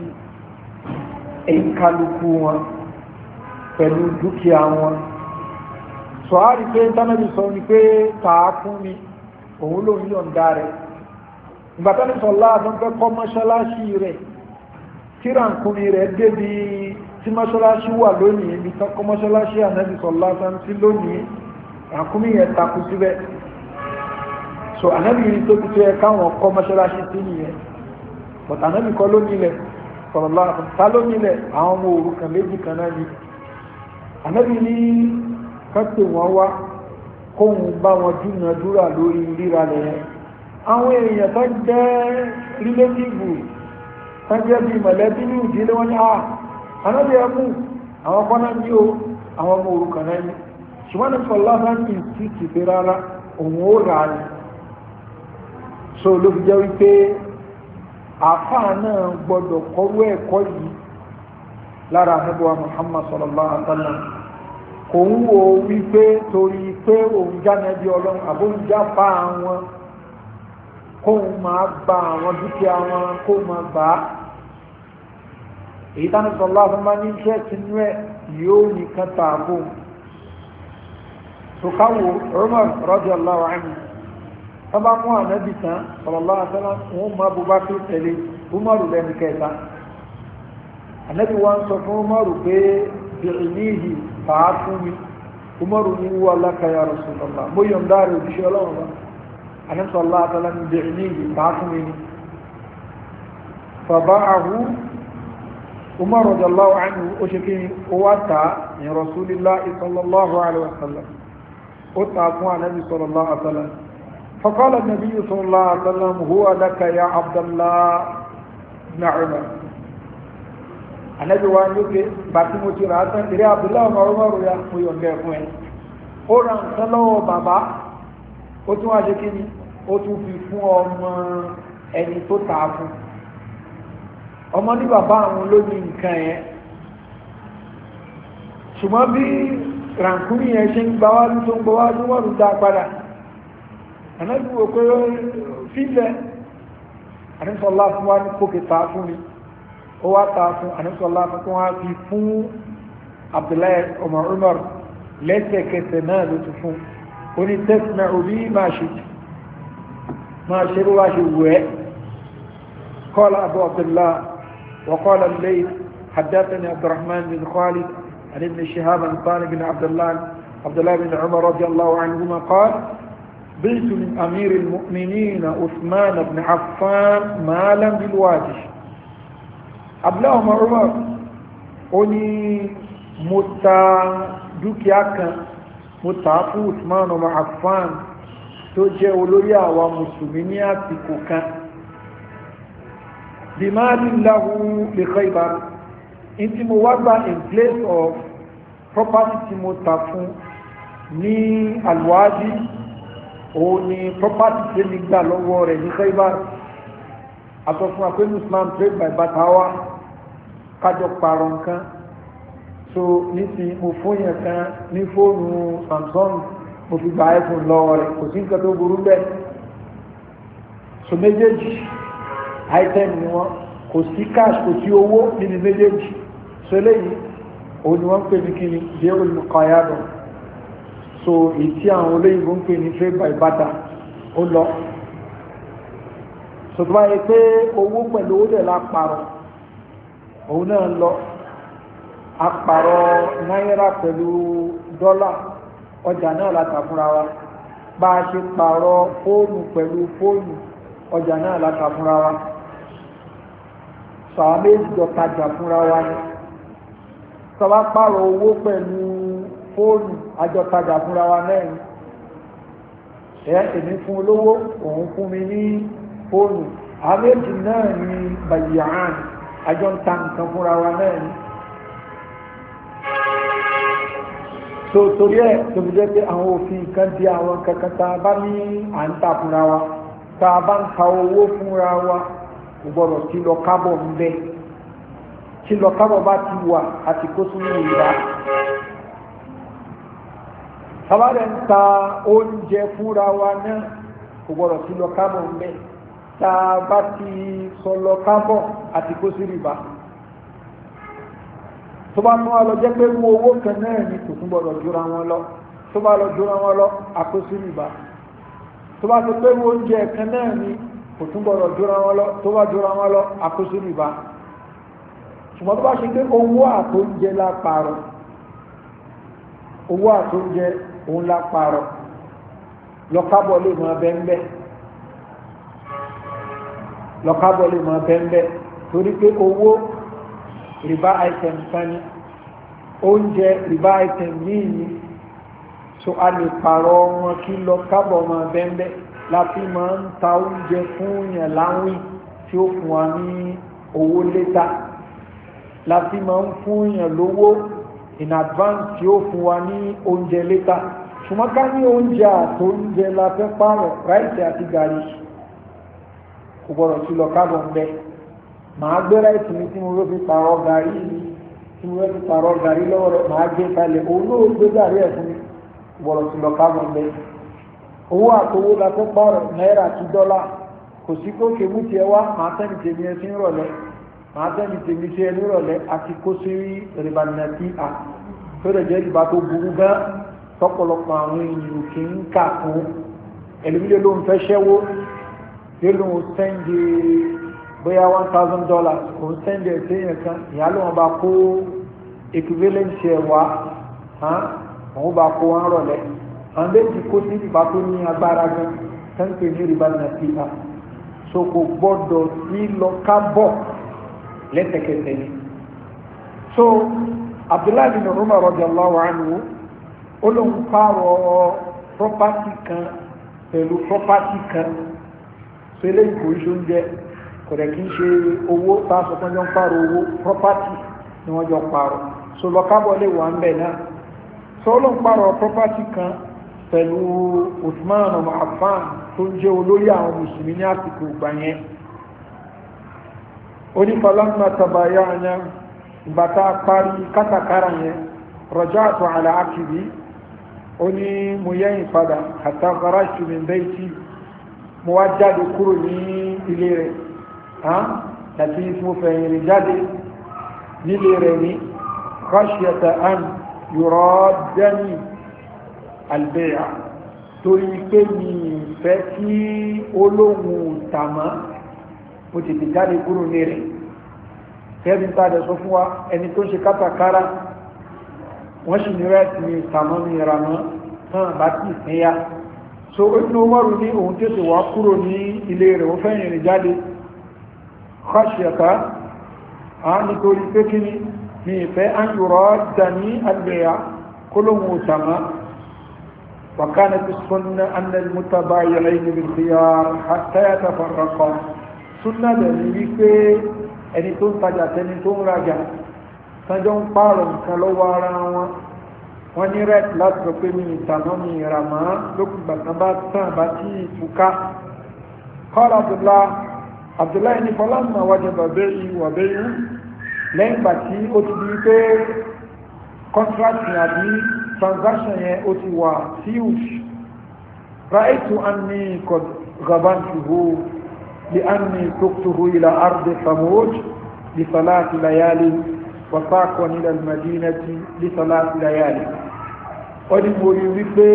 ẹ̀yìnkálukú wọn pẹ̀lú dúkìá wọn sọ á rí pé tánàbí sọ ní pé tàá fún mi òun ló ń yọ̀ǹda rẹ̀ ìgbàtánì sọ láàrín fẹ́ kọ́ mọ́ṣáláṣí rẹ̀ tírankúnmi rẹ̀ débi tí mọ́ṣáláṣí wà lónìí ibi tán kọ́ mọ́ṣáláṣí ànábì sọ láàrín sí lónìí àkúnmí yẹn takú síbẹ̀ so ànábì yìí tó ti tó yẹ káwọn kọ́ mọ́ṣáláṣí sí nìyẹn but ànábì kọ́ ló nílẹ̀ sọ̀rọ̀lá ta ló nílẹ̀ àwọn ọmọ òrukàn méjì kan náà ni ànábì ní kọ́pẹ̀ wọn wá kóhun bá wọn dúnadúrà lórí ríra lẹ́yìn àwọn èèyàn tó jẹ́ rílétìbù tó jẹ́ bí mọ̀lẹ́bí ní ìdílé wọn ní ànábì ẹkù àwọn kọ́nà ní o àwọn ọmọ òrukàn náà ni ṣùgbọ́n ní sọ̀lá sáńtì sí ti fi rárá òun ó rà ní so ló fi jẹ́ wípé àfáà náà gbọdọ̀ kọrú ẹ̀kọ́ yìí lára ànábì Muhammad sallallahu alaihi wasallam kò ń wo wípé torí pé òun jáde bí ọlọ́run àbóúnjá bá àwọn kóun máa gba àwọn dúkìá wọn kó máa gbà á èyí tánà sọlá fún bá ní iṣẹ́ tinú ẹ̀ yóò nìkan tààbò tòkáwò Umar radiyallahu anhu tọ́bá mú ànábì tán sallallahu alaihi wasallam wọn máa Abubakar tẹ̀lé Umaru lẹ́nu kẹta ànábì wọn sọ fún Umaru pé bìrìníhì tàá fún mi Umaru ní wà laka ya Rasulullah mo yọ̀ǹda rẹ̀ òjíṣẹ́ ọlọ́run bá ànábì sallallahu alaihi wasallam bìrìníhì tàá fún mi ní fàbáàhù Umar radiyallahu anhu ó ṣe kí ó wá tàá ní Rasulillah sallallahu alaihi wasallam ó tàá fún ànábì sallallahu alaihi wasallam فقال النبي صلى الله عليه وسلم هو لك يا عبد الله بن عمر النبي وان يوكي باتي موتي راتا إلي عبد الله بن عمر يا خويون غير خوين أوران سلو بابا أتو أجكيني أتو في فون ẹni tó tàá fún ọmọ ní bàbá àwọn ló ní nǹkan yẹn ṣùgbọ́n bí ràǹkúrì yẹn ṣe ń gbáwájú tó ń gbáwájú wọ́n rú dá padà ànábì wò pé fílẹ̀ àníṣọ́lá fún wa ní kókè tàá fún mi ó wá tàá fún àníṣọ́lá fún wa fi fún Abdullahi ọmọ Umar lẹ́sẹ̀kẹsẹ̀ náà ló ti fún ó ní tẹ́sìmẹ̀ òbí máa ṣe máa ṣe bó wá ṣe wù ẹ́. قال أبو عبد الله وقال الليث حدثني عبد الرحمن بن خالد عن ابن شهاب عن طارق بن عبد الله بن عمر رضي الله عنهما قال بيت من أمير المؤمنين عثمان بن عفان مالا بالواجه أبلاهما عمر أني متى دوكياك متى عثمان بن عفان توجه وليا ومسلمين تكوكا بمال له لخيبر انت موضع in place of property متى ní alwadi òun ni property tí ní gbà lọ́wọ́ rẹ̀ ní Khaybar àtọ́fún àpẹẹlú Islam trade by batawa kájọ pààrọ̀ nǹkan so nísìn mo fún yẹn kan ní fóònù Samsung mo fi gba iPhone lọ́wọ́ rẹ̀ kò sí nǹkan tó burú bẹ́ẹ̀ so méjèèjì item ni wọ́n kò sí cash kò sí owó nínú méjèèjì so eléyìí òun ni wọ́n ń pè ní kíni bẹ́ẹ̀ olùkọ́yàdọ̀ so ìtí àwọn olóyìnbó ń pè ní trade by barter ó lọ so tó bá yẹ pé owó pẹ̀lú owó dẹ̀ la pààrọ̀ òun náà lọ apààrọ̀ náírà pẹ̀lú dọ́là ọjà náà la tà fúnra wa bá a ṣe pààrọ̀ fóònù pẹ̀lú fóònù ọjà náà la tà fúnra wa so àwọn méjì jọ tajà fúnra wa ni tó bá pààrọ̀ owó pẹ̀lú fóònù àjọtajà fúnra wa mẹ́rin èmi fún olówó òun fún mi ní fóònù àméjì náà ni bayyaan àjọ ń ta nǹkan fúnra wa mẹ́rin so torí ẹ̀ tó fi jẹ́ pé àwọn òfin kan di àwọn kankan tá a bá ní à ń ta fúnra wa tá a bá ń ta owó fúnra wa kò gbọ́dọ̀ tí lọ kábọ̀ ń bẹ́ tí lọ kábọ̀ bá ti wà àti kó sínú ìlà tàbádẹ̀ ń ta oúnjẹ fúnra wa náà kò gbọ́dọ̀ sí lọ kábọ̀ ń bẹ́ ta bá ti sọ lọ kábọ̀ àti kó sí rìbá tó bá tún wá lọ jẹ́ pé mú owó kan náà ní kò tún gbọ́dọ̀ jura wọn lọ tó bá lọ jura wọn lọ àkó sí rìbá tó bá ti pé mú oúnjẹ kan náà ní kò tún gbọ́dọ̀ jura wọn lọ tó bá jura wọn lọ àkó sí rìbá ṣùgbọ́n tó bá ṣe pé owó àtóúnjẹ la pààrọ̀ owó àtóúnjẹ òun la pààrọ̀ lọ́kábọ̀ lè máa bẹ́ńbẹ́ lọ́kábọ̀ lè máa bẹ́ńbẹ́ torí pé owó rìbá item kan ní oúnjẹ rìbá item yìí ni so a lè pààrọ̀ wọn kí lọ́kábọ̀ máa bẹ́ńbẹ́ láti máa ń ta oúnjẹ fún yàn láwìn tí ó fún wa ní owó létà láti máa ń fún yàn lówó in advance tí ó fún wa ní oúnjẹ létà ṣùgbọ́n ká ní oúnjẹ àtóúnjẹ la fẹ́ pààrọ̀ ráìsì àti gàrí kò gbọ́dọ̀ sí lọ kábọ̀ ń bẹ́ màá gbé ráìsì mi tí mo fẹ́ fi pààrọ̀ gàrí mi tí mo fẹ́ fi pààrọ̀ gàrí lọ́wọ́ rẹ̀ màá gbé kalẹ̀ òun náà gbé gàrí ẹ̀ fún mi kò gbọ́dọ̀ sí lọ kábọ̀ ń bẹ́ owó àtowó la fẹ́ pààrọ̀ náírà àti dọ́là kò sí kó kéwú tiẹ̀ wá màá tẹ́ni tèmi ẹ sí rọ̀lẹ́ màá tẹ́ni tèmi sí ẹ nírọ̀lẹ́ àti kó sí rìbànàtì à tó rẹ̀ jẹ́ ìbá tó burú gan tọ́pọ̀lọpọ̀ àwọn èèyàn kì ń kà fún ẹlòmílẹ̀ ló ń fẹ́ ṣẹ́wó yóò ló ń sẹ́ndì bóyá $1,000 kò ń sẹ́ndì ẹ̀ sí èèyàn kan ìyá ló wọn bá kó equivalent ẹ̀ wá àwọn bá kó wọn rọ̀lẹ́ àwọn méjì kó sí ìbá tó ní agbára gan tẹ́ǹpẹ̀ ní rìbànàtì à so kò gbọ́dọ̀ sí lọ kábọ̀ lẹ́sẹ̀kẹsẹ̀ ni so Abdullahi bin Umar radiyallahu anhu olóhùn pààrọ̀ property kan pẹ̀lú property kan so eléyìí kò ṣe oúnjẹ kò rẹ̀ kí ń ṣe owó tààsọ tó jọ ń pààrọ̀ owó property ni wọ́n jọ pààrọ̀ so lọ́kábọ̀ lè wà ń bẹ̀ náà so olóhùn pààrọ̀ property kan pẹ̀lú Uthman ọmọ Affan tó ń jẹ́ olórí àwọn mùsùlùmí ní àsìkò ìgbà yẹn onífọlọ́nà tàbáyá yẹn ìgbàtà parí kátàkárà yẹn raja'tu ala akibi ó ní mo yẹ́yìn padà hatta kharajtu min bayti mo wá jáde kúrò ní ilé rẹ̀ àti mo fẹ̀yìn rẹ̀ jáde nílé rẹ̀ ní khashyata an yuradani al-bay'a torí pé mi fẹ́ kí olóhùn tàmá mo tètè jáde kúrò ní rẹ̀ kẹ́bí tàdé sọ fún wa ẹni tó ń ṣe kátàkárà wọ́n sì ní rẹ̀ ní tàmá ní ìrànà tán bá tí ìpínyà so inú Umaru ní òun tètè wá kúrò ní ilé rẹ̀ ó fẹ́yìn rẹ̀ jáde khashiyata nítorí pé kí ni ní ìfẹ́ áyùrọ̀ dání àgbẹ̀yà kólóhùn tàmá وكانت السنة أن المتبايعين بالخيار حتى يتفرقا سنة ذلك ẹni tó ń tajà tẹni tó ń rajà tánjọ́ ń pààrọ̀ nǹkan lọ́wọ́ ara wọn wọ́n ní rẹ̀ láti sọ pé mi ìtànà mi ìràmá lókùngbàtàn bá tàn bá tí ìtúká kọ́lá Abdullahi ní fọlánà wájẹ bàbẹ́yì wàbẹ́yì lẹ́yìn gbà tí ó ti di pé kọ́ntrátì àbí transaction yẹn ó ti wà huge ra'aytu anni qad ghabantuhu li anni tuqtuhu ila ardi Thamud li salati layali wa saqani ila al-madinati li salati layali ó ní mo rí wípé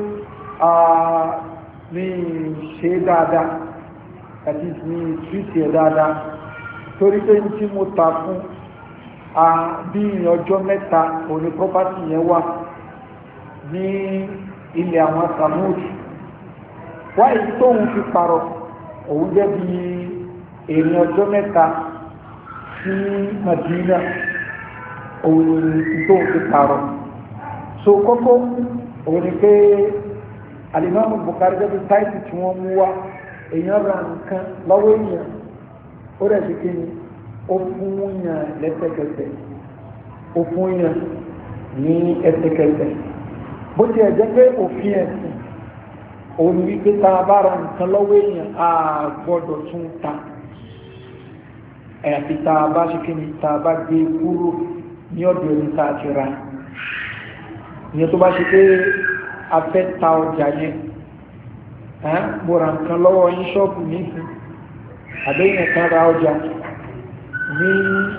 mi ṣe dáadáa àti mi tìrìtì ẹ̀ dáadáa torí pé ní tí mo ta fún bí ọjọ́ mẹ́ta òní property yẹn wà ní ilẹ̀ àwọn Thamud wáyé tóun fi parọ́ òun jẹ́ bí èrìn ọjọ́ mẹ́ta sí Madina òun tóun fi parọ́ so kókó òun ni pé Al-Imam Bukhari jẹ́ bí táìtì tí wọ́n mú wá èèyàn ra nǹkan lọ́wọ́ èèyàn ó rẹ̀ sí kí ni ó fún yàn lẹ́sẹ̀kẹsẹ̀ ó fún yàn ní ẹsẹ̀kẹsẹ̀ bó ti ẹ̀jẹ́ pé òfin ẹ̀sìn òun wípé tá a bá ra nǹkan lọ́wọ́ èèyàn a gbọ́dọ̀ tún ta àyàfi tá a bá ṣe kí ni tá a bá gbé kúrò ní ọ̀dọ̀ ẹni tá a ti ra ìyẹn tó bá ṣe pé a fẹ́ ta ọjà yẹn mo ra nǹkan lọ́wọ́ yín ṣọ́ọ̀bù nísìn àbẹ́yìn kan ra ọjà ní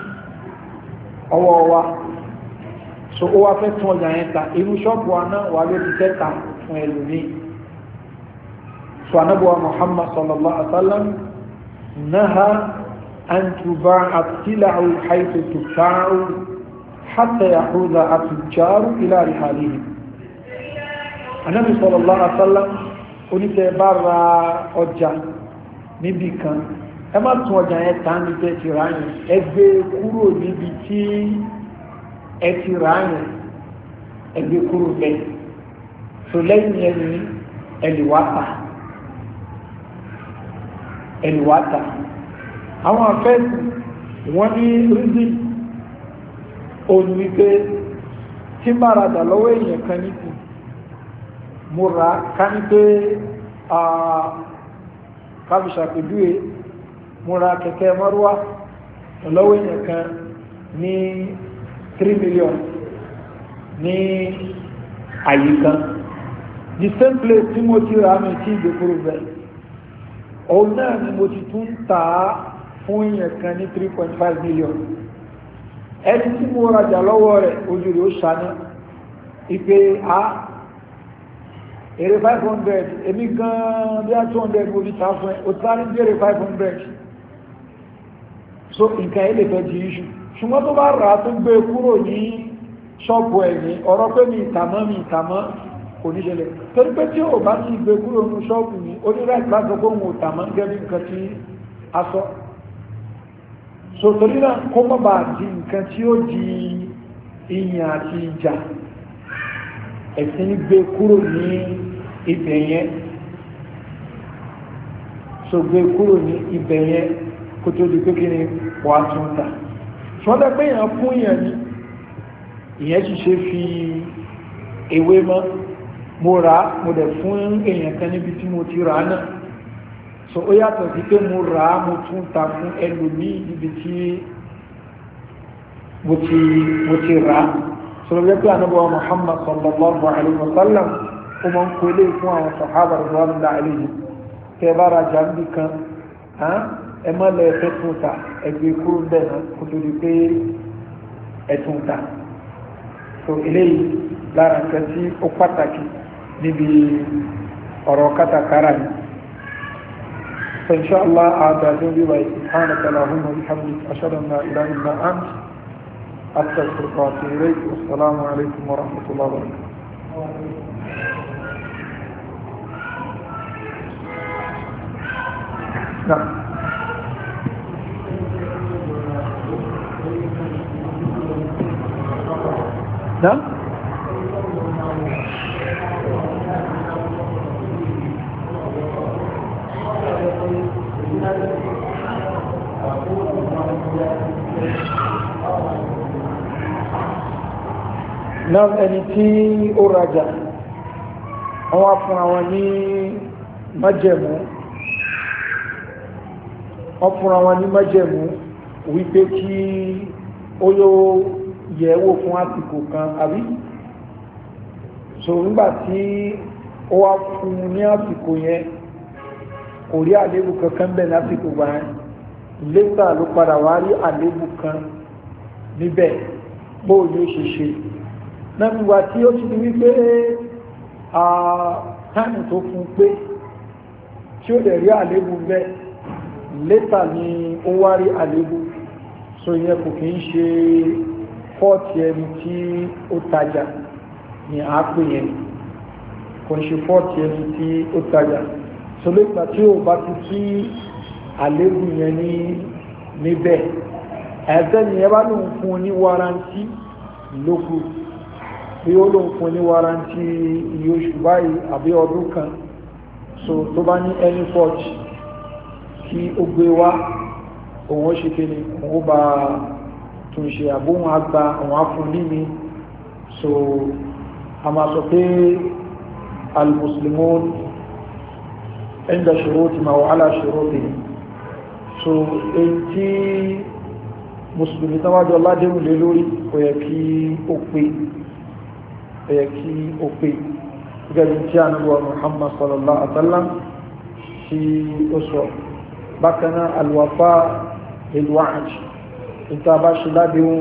ọwọ́ wa so ó wá fẹ́ tún ọjà yẹn ta inú ṣọ́ọ̀bù wa náà wà ló ti tẹ́ta fún ẹlòmíì so anábọ̀wá Muhammad sallallahu alaihi wa sallam naha an tuba'a tila'u haythu tubta'u hatta yahuda at-tujjaru ila rihalihim anábì sallallahu alaihi wa sallam oníṣẹ́ bá ra ọjà níbi kan ẹ má tún ọjà yẹn ta ní tẹ́ ti rà yẹn ẹ gbé kúrò níbi tí ẹ ti rà yẹn ẹ gbé kúrò bẹ́ẹ̀ so lẹ́yìn ẹni ẹlìwátà àwọn afẹ́sì wọ́n ní rízì òun wípé tí bá radà lọ́wọ́ èèyàn kan ní ti mo ra ká ní pé kábíṣàpèjúwe mo ra kẹ̀kẹ́ mọ́rúwá lọ́wọ́ èèyàn kan ní 3 million ní àyè kan the same place tí mo ti ra mi tí ìgbèkúrò bẹ́ẹ̀ òun náà ni mo ti tún tà á fún èèyàn kan ní 3.5 million ẹni tí mo rajà lọ́wọ́ rẹ̀ ojú rẹ̀ ó ṣáná ìpè èrè 500 èmi gan bí a 200 mo fi ta fún ẹ o sáré jèrè 500 so nǹkan ilé fẹ́ di iṣu ṣùgbọ́n tó bá rà á tó gbé kúrò ní ṣọ́ọ̀bù ẹ̀yìn ọ̀rọ̀ pé mi ìtàmọ́ kò ní ṣẹlẹ̀ torí pé tí ò bá ti gbé kúrò ní ṣọ́ọ̀bù ní onírẹ́ẹ̀tì láti ọkọ̀ òun ìtàmọ́ gẹ́gẹ́ bí nǹkan tí a sọ so torí náà kó mọ́ bá di nǹkan tí ó di ìyàn àti ìjà ẹ̀sìn gbé kúrò ní ibẹ̀ yẹn so gbé kúrò ní ibẹ̀ yẹn kó tó di pé kí ni wàá tún ta ṣọ́dọ̀ pé èèyàn fún èèyàn ní ìyẹn ti ṣe fi ewé mọ́ mo rà á mo dẹ̀ fún èèyàn kan níbi tí mo ti rà á náà so ó yàtọ̀ sí pé mo rà á mo tún ta fún ẹlòmíì níbi tí mo ti rà á sọ̀rọ̀ yẹ pé ànábọ̀ Muhammad sallallahu alaihi wa sallam ó máa ń kó ilé fún àwọn sàhábà radiyallahu alaihim tẹ́ bá ra jàǹdì kan ẹ má lẹ ẹfẹ́ tún ta ẹgbẹ́ kúrò bẹ́ẹ̀ náà kó tó di pé ẹ tún ta so eléyìí lára nǹkan tí ó pàtàkì níbi ọ̀rọ̀ kátàkárà ni. فإن شاء الله أعتذر بي سبحانك اللهم وبحمدك أشهد أن لا إله إلا أنت أستغفرك وأتوب إليك والسلام عليكم ورحمة الله وبركاته. نعم. نعم. náà ẹni tí ó rajà wọ́n fún àwọn ní májẹ̀mú wípé kí ó yóò yẹ̀wò fún àsìkò kan àbí so nígbàtí ó wá fún ní àsìkò yẹn kò rí àléébù kankan bẹ́ẹ̀ lásìkò gbà yẹn lẹ́tà ló padà wá rí àléébù kan níbẹ̀ bóò ní ó ṣe ṣe náà nígbà tí ó ti di wípé táìmù tó fún pé tí ó lè rí àléébù bẹ́ẹ̀ lẹ́tà ni ó wá rí àléébù so yẹn kò kí ń ṣe fọ́ọ̀tì ẹni tí ó tajà ní àápè yẹn kò ń ṣe fọ́ọ̀tì ẹni tí ó tajà so lẹ́gbà tí ó bá ti sí àléébù yẹn níbẹ̀ ẹ̀ẹ́dẹ́ ni ẹ bá lóun fún ní warranty lókù bí ó lóun fún ní warranty iye oṣù báyìí àbí ọdún kan so tó bá ní any fault kí ó gbé wá òun ó ṣe kéde òun ó bá tún ṣe àbóhun àgbà òun á fún ní so a máa sọ pé al-muslimun inda shuruti wa ala shurutihim so èyí tí mùsùlùmí tánwájọ́ aládéhùn lé lórí ó yẹ kí ó pé gẹ́gẹ́ tí a nílùú Muhammad sallallahu alaihi wasallam tí ó sọ bákaná alwafa ilwa'aj ìta bá ṣe ládéhùn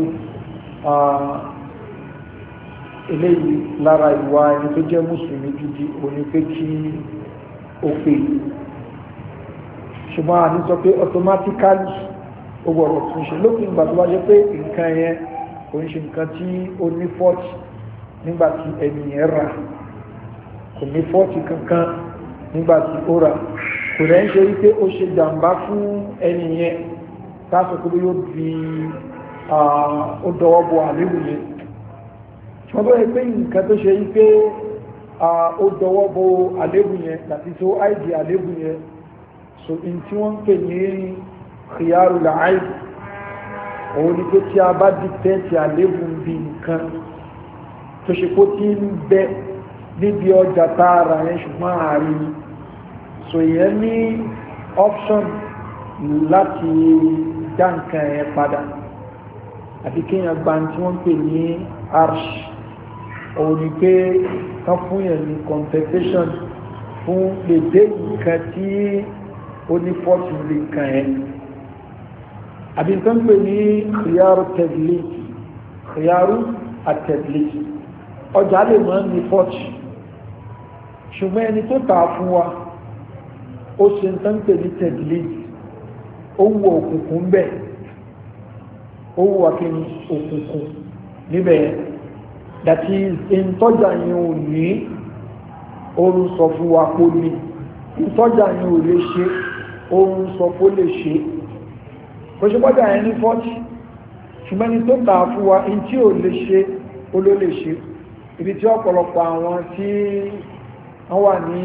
eléyìí lára ìwà ẹni tó jẹ́ mùsùlùmí gidi òní pé kí ó pé ṣùgbọ́n a ní sọ pé automatically ó gbọ́dọ̀ tún ṣe lópin ìgbà tó bá jẹ́ pé nǹkan yẹn kò ń ṣe nǹkan tí ó ní fọ́ọ̀tì nígbàtí ẹnìyàn rà kò ní fọ́ọ̀tì kankan nígbàtí ó rà kò rẹ̀ ń ṣe wípé ó ṣe jàǹbá fún ẹnìyàn tásìkò tó yóò di ó dọwọ́ bo àléébù yẹn ṣùgbọ́n tó yẹ pé nǹkan tó ṣe wípé ó dọwọ́ bo àléébù yẹn láti tó àìdí àléébù yẹn so in tí wọ́n ń pè ní khiyaru la'aib òun ni pé tí a bá dìtẹ́ẹ̀tì àléébù bí nǹkan tó ṣe kó tí ń bẹ níbi ọjà tààrà yẹn ṣùgbọ́n àárín so ìyẹn ní option láti dá nǹkan yẹn padà àbí kéèyàn gba tí wọ́n ń pè ní arsh òun ni pé kán fún yẹn ní compensation fún lè dé nǹkan tí ó ní fọ́ọ̀tì lè kàn yẹn àbí nǹkan pè ní khiyaru tadlis khiyaru at-tadlis ọjà lè mọ́ ní fọ́ọ̀tì ṣùgbọ́n ẹni tó tà fún wa ó ṣe nǹkan pè ní tadlis ó wọ òkùnkùn bẹ́ẹ̀ ó wọ kíni òkùnkùn níbẹ̀ that is ìtọ́jà yẹn ò ní oorun sọ fún wa kó ní ìtọ́jà yẹn ò lè ṣe oorun sọ kó lè ṣe kò ṣe pọ́jà yẹn ní fọ́ọ̀tì ṣùgbọ́n ní tó tà fún wa in tí ò lè ṣe ó ló lè ṣe ibi tí ọ̀pọ̀lọpọ̀ àwọn tí wọ́n wà ní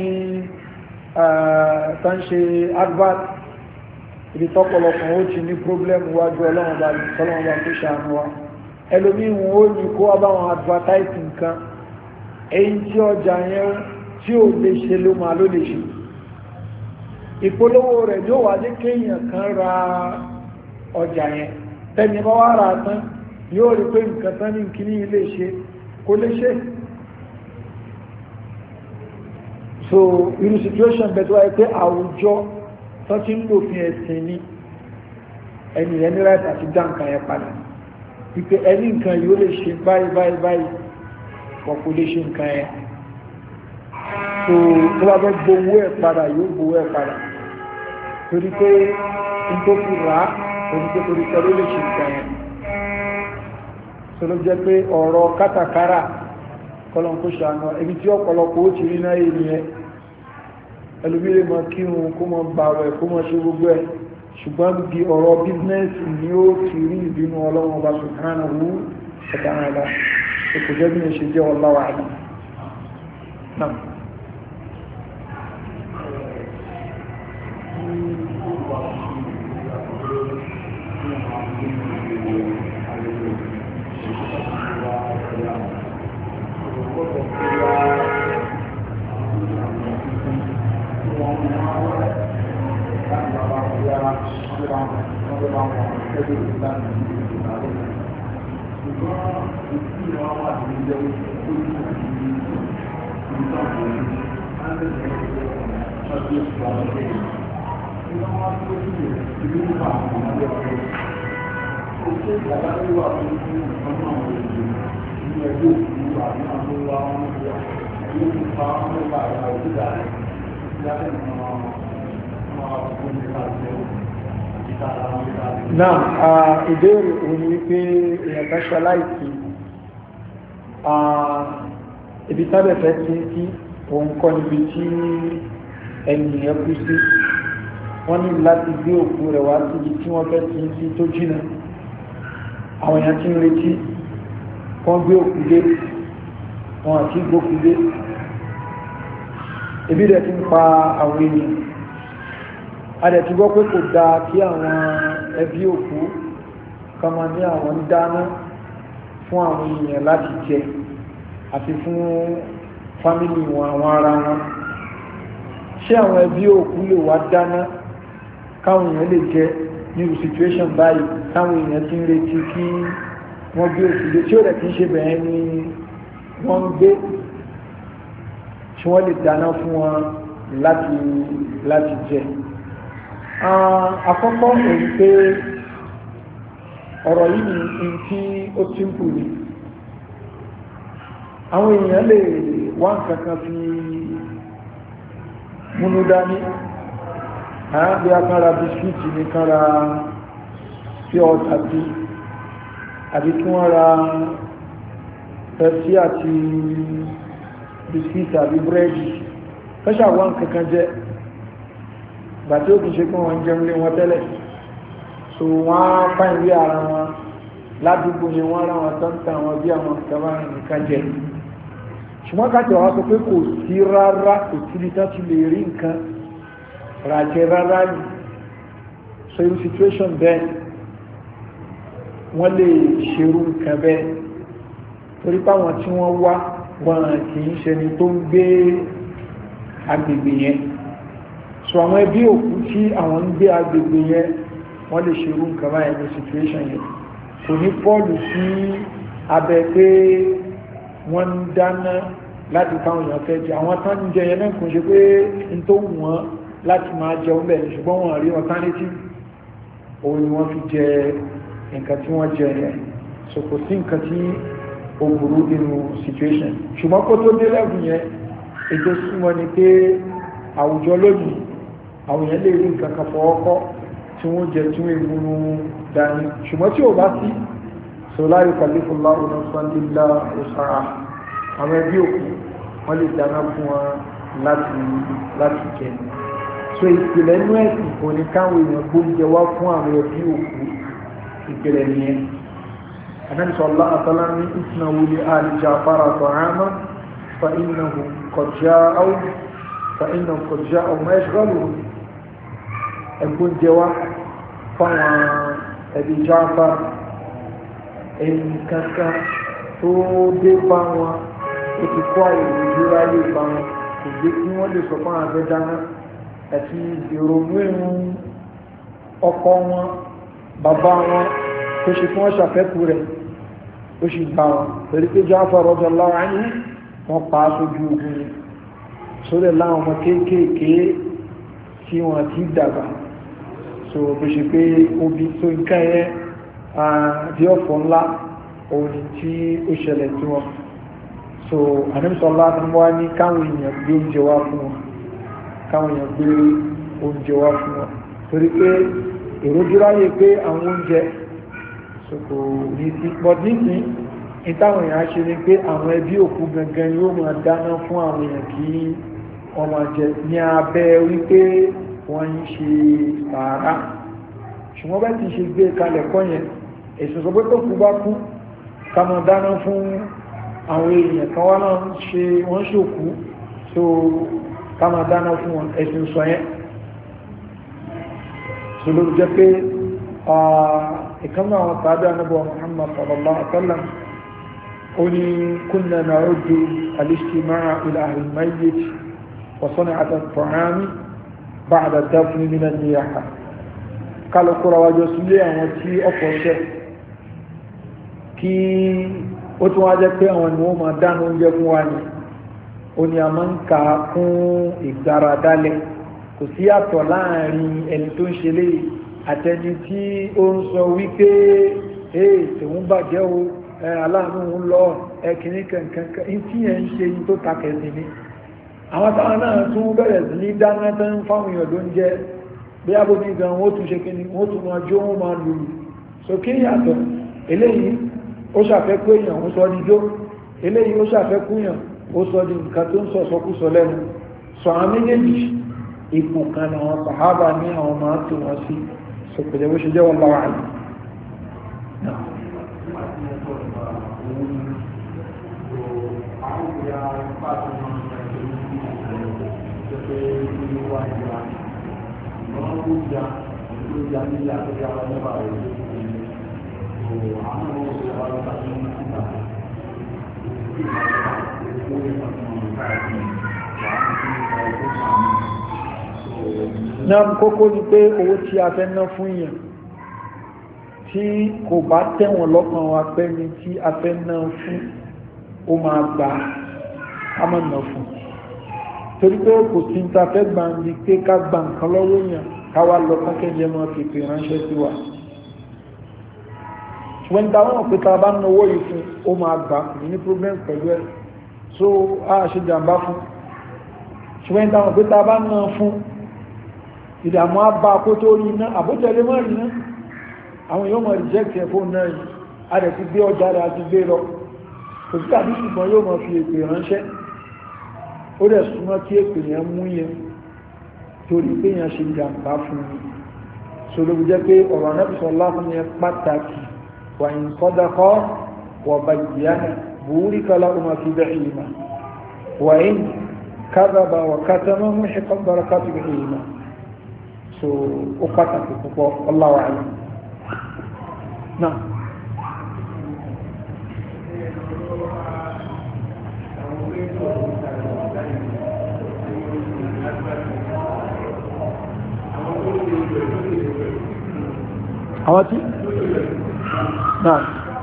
tán ṣe advert ibi tọ́pọ̀lọpọ̀ ó ti ní problem wájú ọlọ́run bá tó ṣàánú wa ẹlòmíì wọn ó ní kó wá báwọn advertise nǹkan èyí tí ọjà yẹn tí ò lè ṣe ló máa ló lè ṣe ìpolówó rẹ̀ yóò wá dé kéèyàn kan ra ọjà yẹn tẹ́ni bá wá ra tán yóò rí pé nǹkan tán ní kíní ilé ṣe kó lè ṣe so irú situation bẹ̀tọ́ wáyé pé àwùjọ tó ti ń lò fi ẹ̀sìn ní ẹni ẹni right àti dá nǹkan yẹn padà wípé ẹni nǹkan yóò lè ṣe báyìí wọ́n kò lè ṣe nǹkan yẹn so tó bá fẹ́ gbowó ẹ̀ padà yóò gbowó ẹ̀ padà torí pé n tó fi rà á torí pé torí pé ló lè ṣe nǹkan yẹn so ló jẹ́ pé ọ̀rọ̀ kátàkárà kọ́lọ́n kó ṣàánú ibi tí ọ̀pọ̀lọpọ̀ ó ti rí náà yìí nìyẹn ẹlòmílẹ̀ mọ́ kírun kó mọ́ gbààwẹ̀ kó mọ́ ṣe gbogbo ẹ̀ ṣùgbọ́n bí ọ̀rọ̀ bísínẹ́sì ni ó ti rí ìbínú ọlọ́run ọba subhanahu wa ta'ala kò jẹ́ bí i ṣe jẹ́ wallahu a'lam náà. Náà ìbéèrè òní wípé èèyàn kan ṣaláìsí ibi tábẹ̀fẹ́ tí kí òun kọ́ níbi tí ènìyàn kú sí wọ́n ní láti gbé òkú rẹ̀ wá síbi tí wọ́n fẹ́ tí sí tó jìnà àwọn èèyàn tí ń retí wọ́n gbé òkú dé wọn àti gbókú dé ebi rẹ̀ ti ń pa àwọn èèyàn adẹ̀ ti gbọ́ pé kò dáa kí àwọn ẹbí òkú kọmọ ní àwọn dáná fún àwọn èèyàn láti jẹ àti fún fámílì wọn àwọn ará wọn ṣé àwọn ẹbí òkú lè wá dáná káwọn èèyàn lè jẹ nírú situation báyìí táwọn èèyàn ti ń retí kí wọ́n gbé òkú dé tí ó rẹ̀ kí ń ṣe bẹ̀rẹ̀ ni wọ́n ń gbé tí wọ́n lè dáná fún wọn láti jẹ àkọ́kọ́ èyí pé ọ̀rọ̀ yìí ni tí ó tímpù ní àwọn èèyàn lè wá nǹkankan fi múnú dání bí a kan ra bisikíìtì ní kan ra pure water bí àbí kí wọ́n ra pepsi àti bisikíìtì àbí búrẹ́dì fẹ́ṣà wá nǹkankan jẹ́ gbàtí ó kìí ṣe pé wọ́n jẹun lé wọn tẹ́lẹ̀ so wọ́n á fáìn rí ara wọn ládùúgbò yẹn wọ́n ara wọn tọ́ntà wọn bí àwọn kẹwàá nìkan jẹ ṣùgbọ́n káàkiri wọ́n sọ pé kò sí rárá kò síbi tán ti lè rí nǹkan ràjẹ rárá yìí so irú situation bẹ́ẹ̀ wọ́n lè ṣerú nǹkan bẹ́ẹ̀ torí páwọn tí wọ́n wá wọn kìí ṣe ni tó ń gbé agbègbè yẹn so àwọn ẹbí òkú tí àwọn ń gbé agbègbè yẹn wọ́n lè ṣerú nǹkan báyìí ní situation yẹn kò ní pọ́ọ̀lù sí abẹ pé wọ́n ń dáná láti káwọn èèyàn fẹ́ jẹ àwọn tán ń jẹ yẹn náà kò ṣe pé n tó wù wọ́n láti máa jẹun bẹ́ẹ̀ ṣùgbọ́n wọ́n rí alternative òun ni wọ́n fi jẹ nǹkan tí wọ́n jẹ yẹn so kò sí nǹkan tí ó burú nínú situation ṣùgbọ́n kó tó dé lẹ́gùn yẹn ètò súnmọ́ ni pé àwùjọ lónìí àwọn èèyàn lè rí nǹkan kan fọwọ́kọ́ tí wọ́n jẹ tí wọ́n múnú dání ṣùgbọ́n tí ò bá sí so la yukallifu Allahu nafsan illa wus'aha àwọn ẹbí òkú wọ́n lè dáná fún wọn láti jẹ so ìpìlẹ̀ inú ẹ̀sìn kò ní káwọn èèyàn gbóúnjẹ wá fún àwọn ẹbí òkú ìpìlẹ̀ nìyẹn Ànábì sallallahu alaihi wasallam ní isnawu li ali Ja'fara ta'aman fa innahum qad ja'u ma yashghaluhum ẹgbọ́n jẹ wá fáwọn ẹbí Jáfà ẹni kankan tó dé bá wọn ó ti kọ́ ìròyìn ráyè bá wọn kò gbé kí wọ́n lè sọ fún àgbẹ̀ dáná àti ìrònú ìrún ọkọ wọn bàbá wọn tó ṣe fún wọn ṣàfẹ́kù rẹ̀ ó sì gbà wọn pẹ̀lú pé Jáfà radiyallahu anhu wọn pa á sójú ogun ni sórí láwọn ọmọ kéékèèké tí wọ́n ti dàgbà so bó ṣe pé obi tó nǹkan yẹn àbí ọ̀fọ̀ ńlá òun tí ó ṣẹlẹ̀ tí wọ́n so ànímsọ́lá tó wá ní káwọn èèyàn gbé oúnjẹ wá fún wọn káwọn èèyàn gbé oúnjẹ wá fún wọn torí pé èrò dúráyè pé àwọn oúnjẹ so kò ní sí but nísìnyí ìtàwọn èèyàn ṣe ni pé àwọn ẹbí òkú gangan yóò máa dáná fún àwọn èèyàn kí wọ́n máa jẹ ní abẹ́ wípé wọ́n ń ṣe sàárà ṣùgbọ́n bẹ́ẹ̀ ti ṣe gbé kalẹ̀ kọ́ yẹn èsì sọ pé tó kú bá kú ká máa dáná fún àwọn èèyàn kan wá náà wọ́n ṣòkú so ká máa dáná fún wọn ẹ̀sìn sọ yẹn so ló jẹ́ pé ìkànnì àwọn tàbí anábọ̀ Muhammad sallallahu alaihi wa sallam ó ní kunna na'uddu al-ijtima'a ila ahli al-mayyit wa san'at at-ta'ami ba'da ad-dafn min an-niyaha kálukúra wájọ sílé àwọn tí ọkọ̀ ṣẹ́ kí ó tún wá jẹ́ pé àwọn ni wọ́n máa dáná oúnjẹ fún wa ní ó ní a máa ń kà á kún ìgbáradálẹ̀ kò sí àtọ̀ láàrin ẹni tó ń ṣe lé àtẹni tí ó ń sọ wípé tòun bàjẹ́ o aláàánú ń lọ ẹkìní kankan tí ẹ̀ ń ṣe yìí tó takẹ̀sì ni àwọn táwọn náà tún bẹ̀rẹ̀ sí ní dáná tó ń fáwọn èèyàn ló ń jẹ bí a bó ní gan wọ́n tún ṣe kí ni wọ́n tún máa jó wọ́n máa lùlù so kí yàtọ̀ eléyìí ó ṣàfẹ́kú èèyàn ó sọ di jó eléyìí ó ṣàfẹ́kú èèyàn ó sọ di nǹkan tó ń sọ sọkúsọ lẹ́nu sọ àwọn méjèèjì ipò kan ní àwọn sàhábà ní àwọn máa tó wọn sí so pẹ̀lẹ́ bó ṣe jẹ́ wọn láwà ní náà kókó ni pé owó tí a fẹ́ ná fún yẹn tí kò bá tẹ̀wọ̀n lọ́kàn wa pé ní tí a fẹ́ ná fún ó máa gbà á mọ̀ ná fún torí pé kò sí ní ta fẹ́ gbà ní pé ká gba nǹkan lọ́wọ́ yẹn káwá lọ kákẹ́jẹ́ máa fètò ìránṣẹ́ sí wa ṣùgbọ́n níta wọn pé ta bá ná owó yìí fún ó máa gbà kò ní problem pẹ̀lú ẹ̀ so a ṣe jàǹbá fún ṣùgbọ́n níta wọn pé ta bá ná fún ìdààmú àbá kó tó rí iná àbójẹ́lé mọ́ rí iná àwọn yóò mọ̀ reject ẹ̀fọ́ náà yìí a rẹ̀ ti gbé ọjà rẹ̀ àti gbé lọ kò sí àbí ṣùgbọ́n yóò mọ̀ fi èpè ránṣẹ́ ó rẹ̀ súnmọ́ kí èpè yẹn mú yẹn torí pé yẹn ṣe jàǹbá fún mi ṣòlòbù jẹ́ pé ọ̀rọ̀ anábìsọ̀ láfún yẹn pàtàkì wà ní sọ́dákọ́ wà bàjìyànà búrí kala ọmọ fi bẹ́ ìlú wà ní kábàbà wà kátàmọ́ mú ṣe kọ́bàrà kátù bẹ́ ìlú so ó pàtàkì púpọ̀ Allahu a'lam náà àwọn tí náà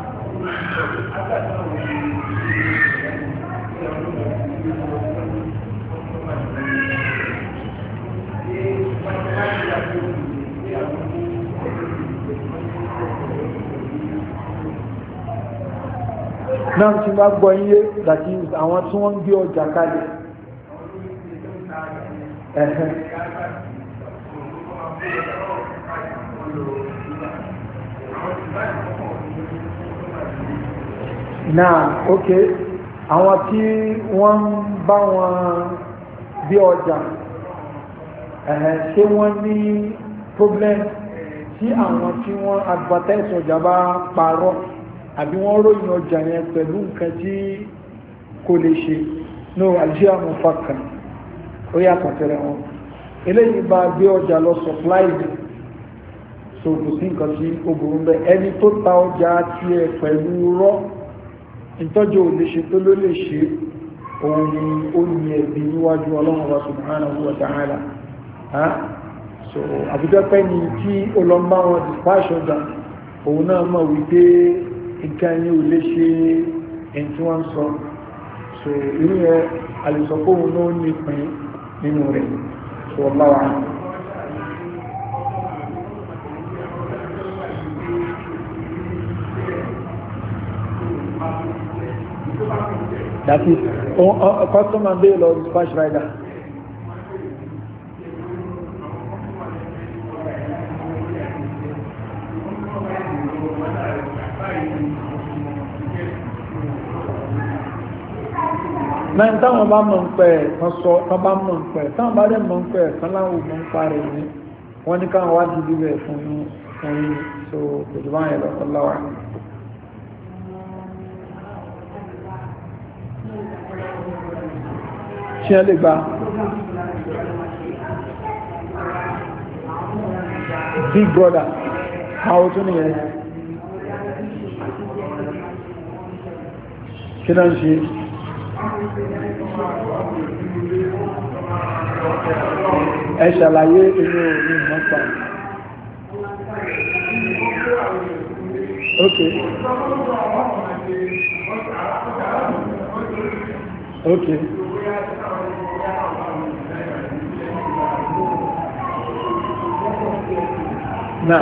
náà tí wọ́n gbọ́ iye dàtí àwọn tí wọ́n ń gbé ọjà kalẹ̀ ẹ̀hẹ́n náà ok àwọn tí wọ́n ń bá wọn gbé ọjà ẹ̀hẹ́n ṣé wọ́n ní problem tí àwọn tí wọ́n advertise ọjà bá parọ́ àbí wọ́n ròyìn ọjà yẹn pẹ̀lú nǹkan tí kò lè ṣe no algeria mo fàkà ó yàtọ̀ tẹ́lẹ̀ wọn eléyìí bá gbé ọjà lọ supply so kò sí nǹkan tí ó burú bẹ́ẹ̀ ẹni tó ta ọjà tiẹ̀ pẹ̀lú rọ́ ìtọ́jú ò lè ṣe tó ló lè ṣe òun ni ó ní ẹ̀bí níwájú ọlọ́run wa subhanahu wa ta'ala so àbújá pẹ́ ni tí ó lọ bá wọn dispatch ọjà òun náà mọ̀ wípé nǹkan yìí ò lè ṣe ẹni tí wọ́n sọ so irú yẹn àlùsọ̀kọ́ òun náà ní ìpín nínú rẹ̀ so ọláwà That is a customer bail or dispatch rider. Náà táwọn bá mọ̀ ń pẹ́ kan sọ kan bá mọ̀ ń pẹ́ táwọn bá dẹ̀ mọ̀ ń pẹ́ kan láwọn mọ̀ ń parẹ́ ní wọ́n ní káwọn wá di bíbẹ̀ fún yín so kò jù báyìí lọ ọláwà. ṣé ẹ lè gba big brother àwọn tó nìyẹn kí náà ń ṣe ẹ ṣàlàyé inú orí mọ́ta ok ok náà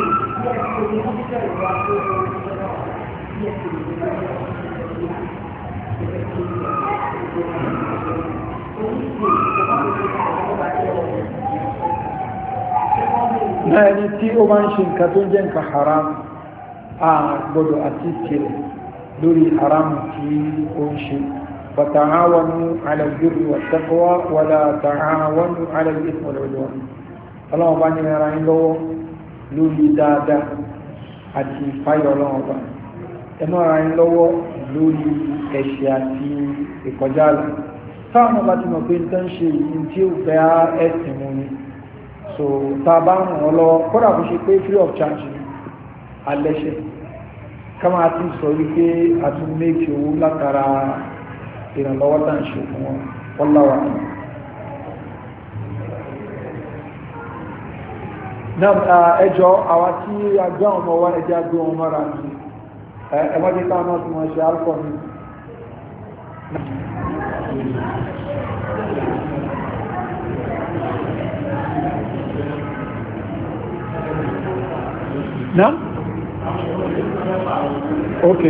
náà ẹni tí ó bá ń ṣe nǹkan tó ń jẹ́ nǹkan haram a gbọ́dọ̀ àti ìkẹrẹ lórí haram tí ó ń ṣe fata'awanu 'ala al-birri wat-taqwa wa la ta'awanu 'ala al-ithmi wal-'udwan ọlọ́wọ́ bá ní ara ń lọ́wọ́ lórí dáadáa àti ìfáyọ̀ ọlọ́wọ́ bá ẹnu ara ń lọ́wọ́ lórí ẹ̀ṣẹ̀ àti ìkọjá lọ táwọn ọba ti mọ̀ pé ń tán ṣe ìyí tí ó bẹ́ ẹ̀sìn mú ni so tá a bá ràn ọ́ lọ́wọ́ kódà kó ṣe pé free of charge ni alẹ́ṣẹ̀ ká máa ti sọ wípé a tún méjì owó látara ìrànlọ́wọ́ tá à ń ṣe fún wọn wọ́láwà náà ẹjọ́ àwa tí a gbé àwọn ọmọ wa ẹjẹ́ agbé wọn mọ́ra ní ẹwọ́n jẹ́ káwọn náà tí wọ́n ṣe alcohol ní náà ok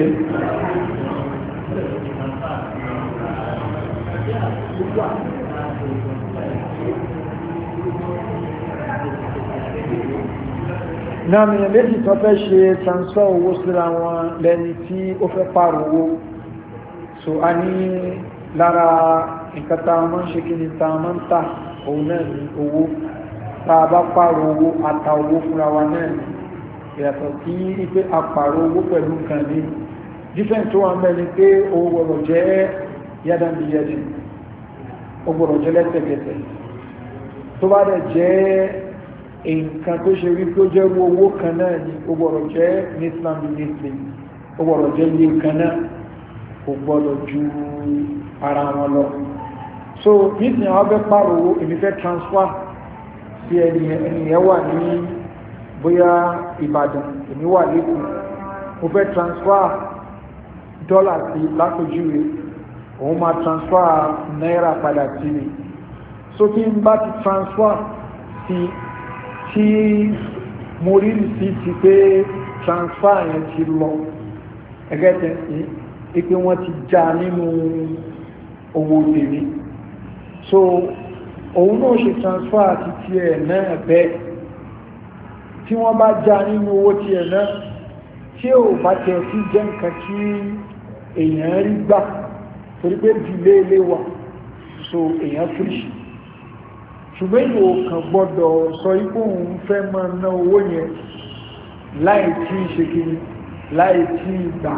náà mìíràn méjì tó fẹ́ ṣe transfer owó síra wọn lẹ́ni tí ó fẹ́ pààrọ̀ owó so a ní lára nǹkan tá a máa ń ṣe kí ni tá a máa ń tà òun náà ní owó tá a bá pààrọ̀ owó ata owó fúnra wa náà ní ìyàtọ̀ sí pé a pààrọ̀ owó pẹ̀lú nǹkan ní different tó wà mẹ́rin pé owó gbọ́dọ̀ jẹ́ yádàbíyẹ́dì ó gbọ́dọ̀ jẹ́ lẹ́sẹ̀kẹsẹ̀ tó bá dẹ̀ jẹ́ nǹkan tó ṣe wí tó jẹ́ owó kan náà ni ó gbọ́dọ̀ jẹ́ ní Islam ministry ó gbọ́dọ̀ jẹ́ iye kan náà kò gbọ́dọ̀ ju ara wọn lọ so nísìnyí àwọn fẹ́ pààrọ̀ owó èmi fẹ́ transfer sí ẹnìyẹn wà ní bóyá Ìbàdàn èmi wà lẹ́kọ̀ọ́ mo fẹ́ transfer dọ́là sí lápèjúwe òun máa transfer náírà padà sí mi so kí n bá ti transfer sí tí mo rí sí ti pé transfer yẹn ti lọ ẹgẹ́ tẹ̀sí ipé wọ́n ti já nínú owó tèmi so òun náà ṣe transfer àti tiẹ̀ náà bẹ́ẹ̀ tí wọ́n bá já nínú owó tiẹ̀ náà tí ò bá tẹ̀ sí jẹ́ nǹkan tí èèyàn rí gbà torí pé dìlé ilé wà so èèyàn fíríṣì ṣùgbọ́n ìlú kan gbọ́dọ̀ sọ ipò òun fẹ́ máa ná owó yẹn láì tí ì ṣe kiri láì tí ì gbà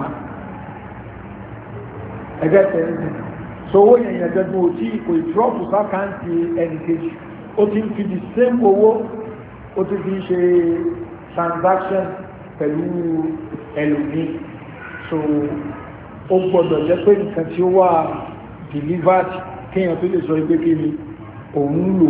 ẹgbẹ́ tẹ̀lé so owó yẹn yẹn gẹ́gẹ́ bó tí kò ìtrọ́pù sákàǹtì ẹnì kejì ó ti ń fi the same owó ó ti fi ṣe transaction pẹ̀lú ẹlòmíì so ó gbọ́dọ̀ jẹ́ pé nǹkan tí ó wà delivered kéèyàn tó lè sọ pé kí ni òun lò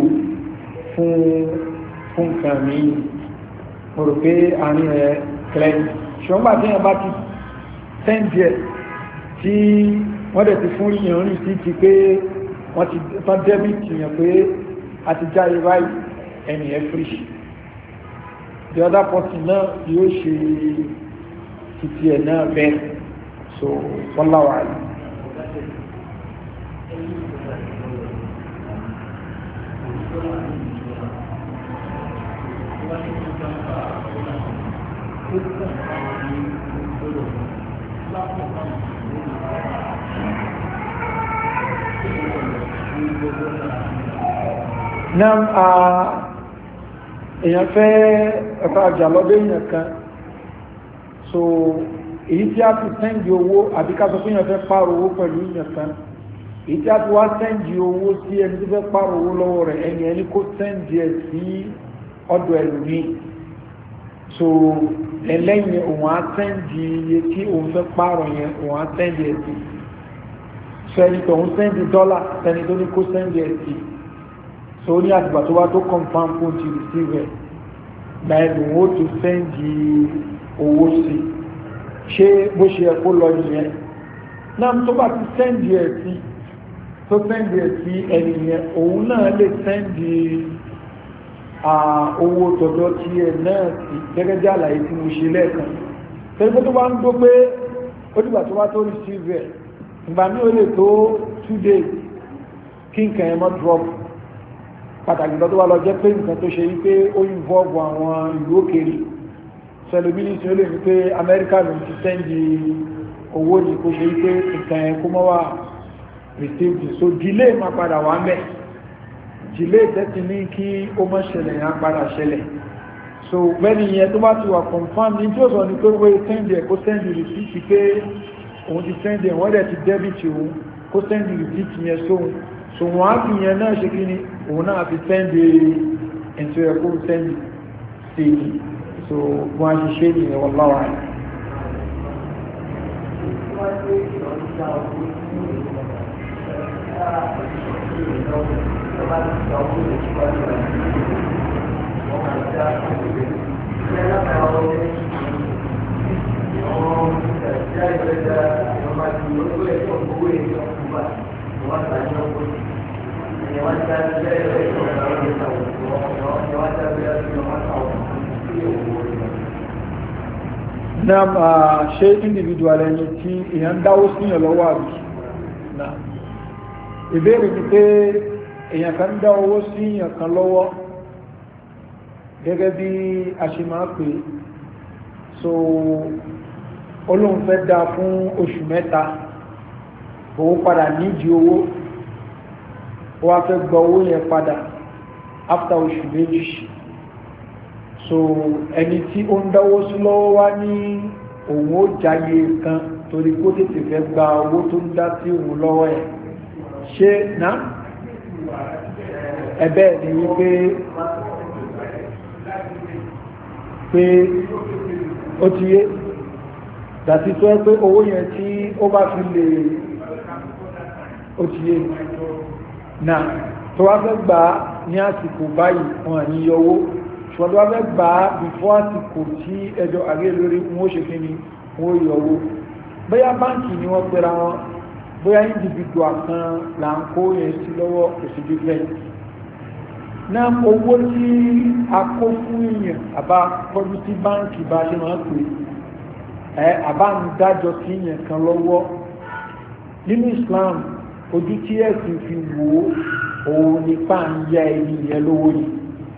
fún nǹkan míì mo rò pé àárín ẹ̀ kẹlẹ́yìn ṣùgbọ́n tí wọ́n bá ti sẹ́ǹdì ẹ̀ tí wọ́n dẹ̀ ti fún yìnyín rìn sí ti pé wọ́n ti tán dẹ́bìtì yàn pé a ti já irá ẹni ẹ̀ free the other person náà yóò ṣe títí ẹ̀ náà bẹ́ẹ̀ so wọ́n láwàá yìí èèyàn fẹ́ rajà lọ́dọ̀ èèyàn kan, so èyí tí a fi sẹ́ndì owó àbí ká sọ pé èèyàn fẹ́ pààrọ̀ owó pẹ̀lú èèyàn kan, èyí tí a fi wá sẹ́ndì owó sí ẹni tó fẹ́ pààrọ̀ owó lọ́wọ́ rẹ̀, ẹni kó sẹ́ndì ẹ̀ sí ọ̀dọ̀ ẹlòmíì, so lẹ́lẹ́yìn òun á sẹ́ndì iye tí òun fẹ́ pààrọ̀ yẹn òun á sẹ́ndì ẹ̀ sí, so ẹni tó ń sẹ́ndì dọ́là ẹni tó ní kó sẹ́ndì ẹ̀ sí, so ní àtìgbà tó wá tó confirm fún ti receive ẹ̀ gba ẹnu ó tó sẹ́ndì owó sí, ṣé bó ṣe ẹ̀kọ́ lọ nìyẹn náà tó bá ti sẹ́ndì ẹ̀ sí tó sẹ́ndì ẹ̀ sí ẹni yẹn òun náà lè sẹ́ndì owó tọ̀dọ̀ tí ẹ̀ náà sí gẹ́gẹ́ bí àlàyé tí mo ṣe lẹ́ẹ̀kan, tẹ́lifẹ́ tó bá ń gbọ́ pé ó dìgbà tó wá tó receive ẹ̀ ìgbà mí ó lè tó 2 days kí nǹkan ẹ̀ mọ́ drop, pàtàkì lọ́dọ́ wà lọ jẹ́ pé nǹkan tó ṣe yí pé ó involve àwọn ìlú òkèèrè, sẹlẹ̀mínísì ó lè ní pé Amẹ́ríkà ló ti sẹ́ndì owó ní kó ṣe yí pé nǹkan ẹ̀ kó mọ́ wà received, so delay máa padà wà mẹ́, delay tẹ́tí ní kí ó mọ́ ṣẹlẹ̀ yẹn padà ṣẹlẹ̀, so bẹ́ẹ̀ni yẹn tó bá ti wà confirm ní tí ó sọ ní pé wọ́n sẹ́ndì ẹ̀ kó sẹ́ndì receipt pé òun ti sẹ́ndì ẹ̀ wọ́n dẹ̀ ti debit òun kó sẹ́ndì receipt yẹn sóhun, so wọ́n á fi yẹn náà ṣe kí ni òun náà fi sẹ́ndì ẹ̀ntọ́ ẹ̀kọ́ sẹ́ndì sí, so wọ́n á ṣe ṣe nìyẹn wọ́n láwà rẹ̀. Náà ṣe individual ẹni tí èyàn dáwó síyàn lọ́wọ́ àbí náà ìbéèrè ní pé èyàn kan dá owó síyàn kan lọ́wọ́ gẹ́gẹ́ bí a ṣe máa pè, so olóhun fẹ́ dá fún oṣù mẹ́ta owó padà nídìí owó ó wá fẹ́ gba owó yẹn padà after oṣù méjì, so ẹni tí ó ń dáwó sí lọ́wọ́ wá ní òun ó jáyé kan torí kó tètè fẹ́ gba owó tó ń dá sí òun lọ́wọ́ ẹ̀, ṣé náà ẹ̀bẹ̀ ni wípé ó ti yé dàtí tó ẹ́ pé owó yẹn tí ó bá fi lè ó ti yé náà tó wá fẹ́ gbà ní àsìkò báyìí wọn àní yọwó, ṣùgbọ́n tó wá fẹ́ gbà before àsìkò tí ẹjọ́ àgé lórí wọ́n ṣe kí ni wọ́n yọwó, bóyá báńkì ni wọ́n pera wọn, bóyá individual kan là ń kó yẹn sí lọ́wọ́ òsì different náà owó tí a kó fún èèyàn àbá kọjú sí báńkì bá ṣe máa pè àbá ń dájọ́ sí èèyàn kan lọ́wọ́ nínú Islam ojú tí ẹ̀sìn fi wò ó òun nípa ń yá ẹni yẹn lówó yìí,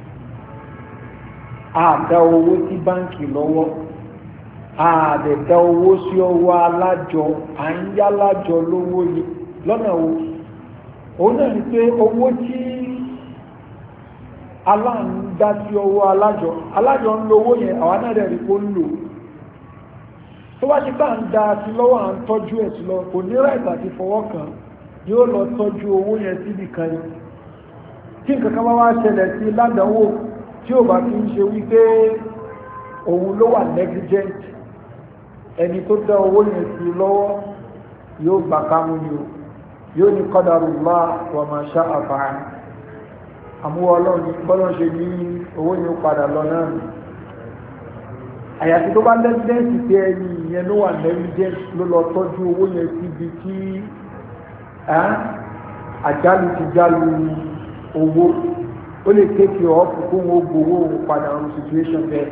àdá owó sí báńkì lọ́wọ́, àdẹ̀dá owó sí ọwọ́ alájọ, à ń yá lájọ lówó yìí lọ́nà wo òun náà ni pé owó tí aláǹdá sí ọwọ́ alájọ ń lo owó yẹn àwọn náà rẹ̀ rí kó ń lò, tó wá ṣe bá ń da sí lọ́wọ́ à ń tọ́jú ẹ̀ sí lọ kò ní ráìtà àti fọwọ́ kan yóò lọ tọ́jú owó yẹn síbì kan ni, tí nǹkan kan bá wá ṣẹlẹ̀ sí ládàáwò tí ò bá fi ń ṣe wípé òun ló wà negligent, ẹni tó dá owó yẹn sí lọ́wọ́ yóò gbà kámú ni o, yóò ní qadarullah wa ma sha'a fa'al, àmúwọ́ ọlọ́run ní bọ́lọ́ ṣe ní owó yẹn padà lọ náà nù, àyàfi tó bá lẹ́gbẹ̀ẹ́sì pé ẹni ìyẹn ló wà negligent ló lọ tọ́jú owó yẹn síbi tí àjálù ti jálù owó, ó lè kéèkì ọ̀pù kó wọ́n gbowó òun padà ọ̀run situation bẹ́ẹ̀,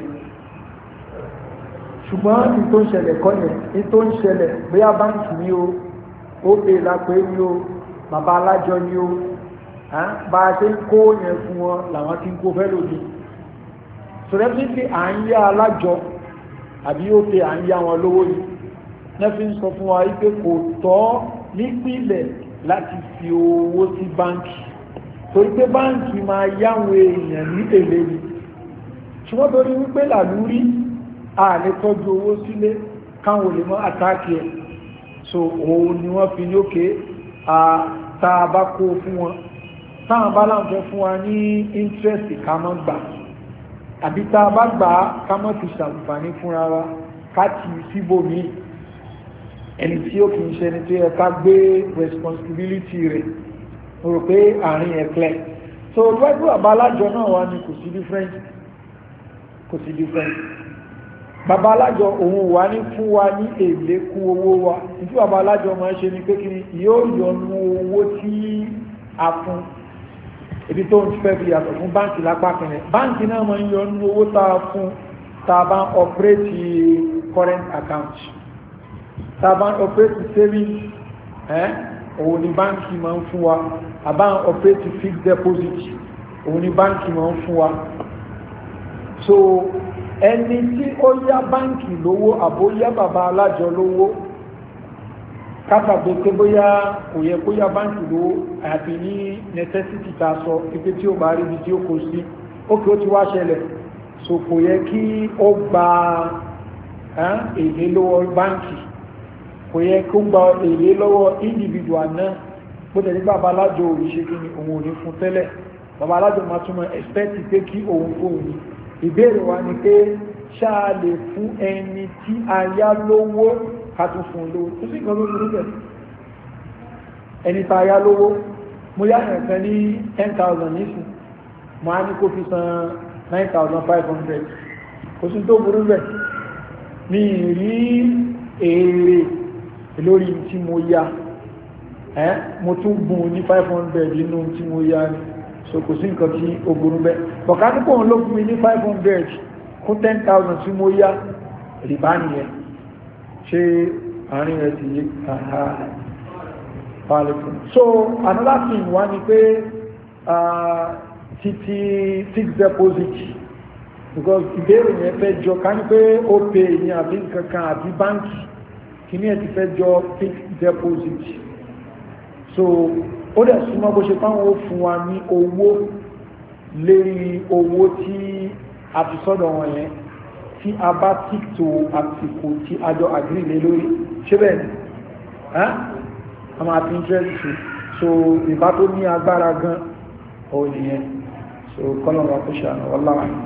ṣùgbọ́n ní tó ń ṣẹlẹ̀ kọ́ yẹn ní tó ń ṣẹlẹ̀ bóyá báńkì ní o ó pè lápẹ́ ní o bàbá alájọ ni ó bá a ṣe ń kó yẹn fún wọn làwọn ti ń kó fẹ́ lòdì sọ̀rọ̀ pé à ń yá alájọ àbí ó pe à ń yá wọn lówó yìí nẹ́fí ń sọ fún wa wípé kò tọ́ nípìnlẹ̀ láti fi owó sí báńkì torí pé báńkì máa yáwọn èèyàn ní èlé ni ṣùgbọ́n torí wípé làlúrí a lè tọ́jú owó sílé káwọn olè mọ́ àtàkì ẹ̀ so òun ni wọ́n fi ní òkè tá bá kó fún wọn táwọn bá láǹfẹ́ fún wa ní interest ká mọ́ gbà àbí tá a bá gbà ká mọ́ fi ṣàǹfààní fúnra wa ká ti síbòmí ẹni tí ó kì í ṣe ẹni tó yẹ ká gbé responsibility rẹ̀ mo rò pé àárín ẹ̀ clear so lọ́gbọ́n bàbá alájọ náà wà ní kò sí different bàbá alájọ òun wà ní fún wa ní èlé kún owó wa nítorí bàbá alájọ máa ń ṣe ni pé kí ni yóò yọnu owó tí a fún ibi tó ń fẹ́ fi yàtọ̀ fún báńkì lápá kẹrẹ báńkì náà máa ń yọnu owó tá a fún tá a bá ń operate current account tá a bá ń operate savings òun ni báńkì máa ń fún wa a bá ń operate fixed deposit òun ni báńkì máa ń fún wa so ẹni tí ó yá báńkì lówó àbó yá bàbá alájọ lówó kátàgbé pé bóyá kò yẹ kó yá báńkì lówó àbí ní necessity ta sọ pípé tí ó bá rí ibi tí ó kó sí ókè ó ti wá ṣẹlẹ̀ so kò yẹ kí ó gba èlé lọ́wọ́ báńkì kò yẹ kó gba èlé lọ́wọ́ individual náà bó tẹ̀lé bàbá alájọ òrìṣẹ́ kí ni òun ò ní fún tẹ́lẹ̀ bàbá alájọ máa túnmọ̀ expect pé kí òun fóun ní ìbéèrè wa ni pé ṣáà lè fún ẹni tí a yá lówó ká tún fún lówó tó sì gbọ́n lórí rẹ̀ ẹni tá a yá lówó mo yá ẹ̀kan ní 10,000 nísìn mo á ní kó fi san 9,500 kò sí tó burú rẹ̀ mi rí èrè lórí tí mo yá mo tún gùn ní 500 nínú tí mo yá ní so kò sí nǹkan tí ó burú bẹ́ bọ̀ká ní kòun ló fún mi ní 500 kún 10,000 tí mo yá rìbá nìyẹn ṣe àárín rẹ̀ ti yé so another thing wá ní pé títí fixed deposit because ìbéèrè yẹn fẹ́ jọ ká ní pé ó pè ní àbí kankan àbí báńkì kí ní ẹ̀ ti fẹ́ jọ fixed deposit so ó dẹ̀ súnmọ́ bó ṣe fáwọn ó fún wa ní owó lérí owó tí a fi sọ́dọ̀ wọn yẹn tí a bá tíkto àsìkò tí a jọ àgírí lé lórí ṣé bẹ́ẹ̀ ni a máa fi interest so ìbá tó ní agbára gan òun nìyẹn so kọ́lọ̀wà kó ṣe àná wọ́lá wà ní.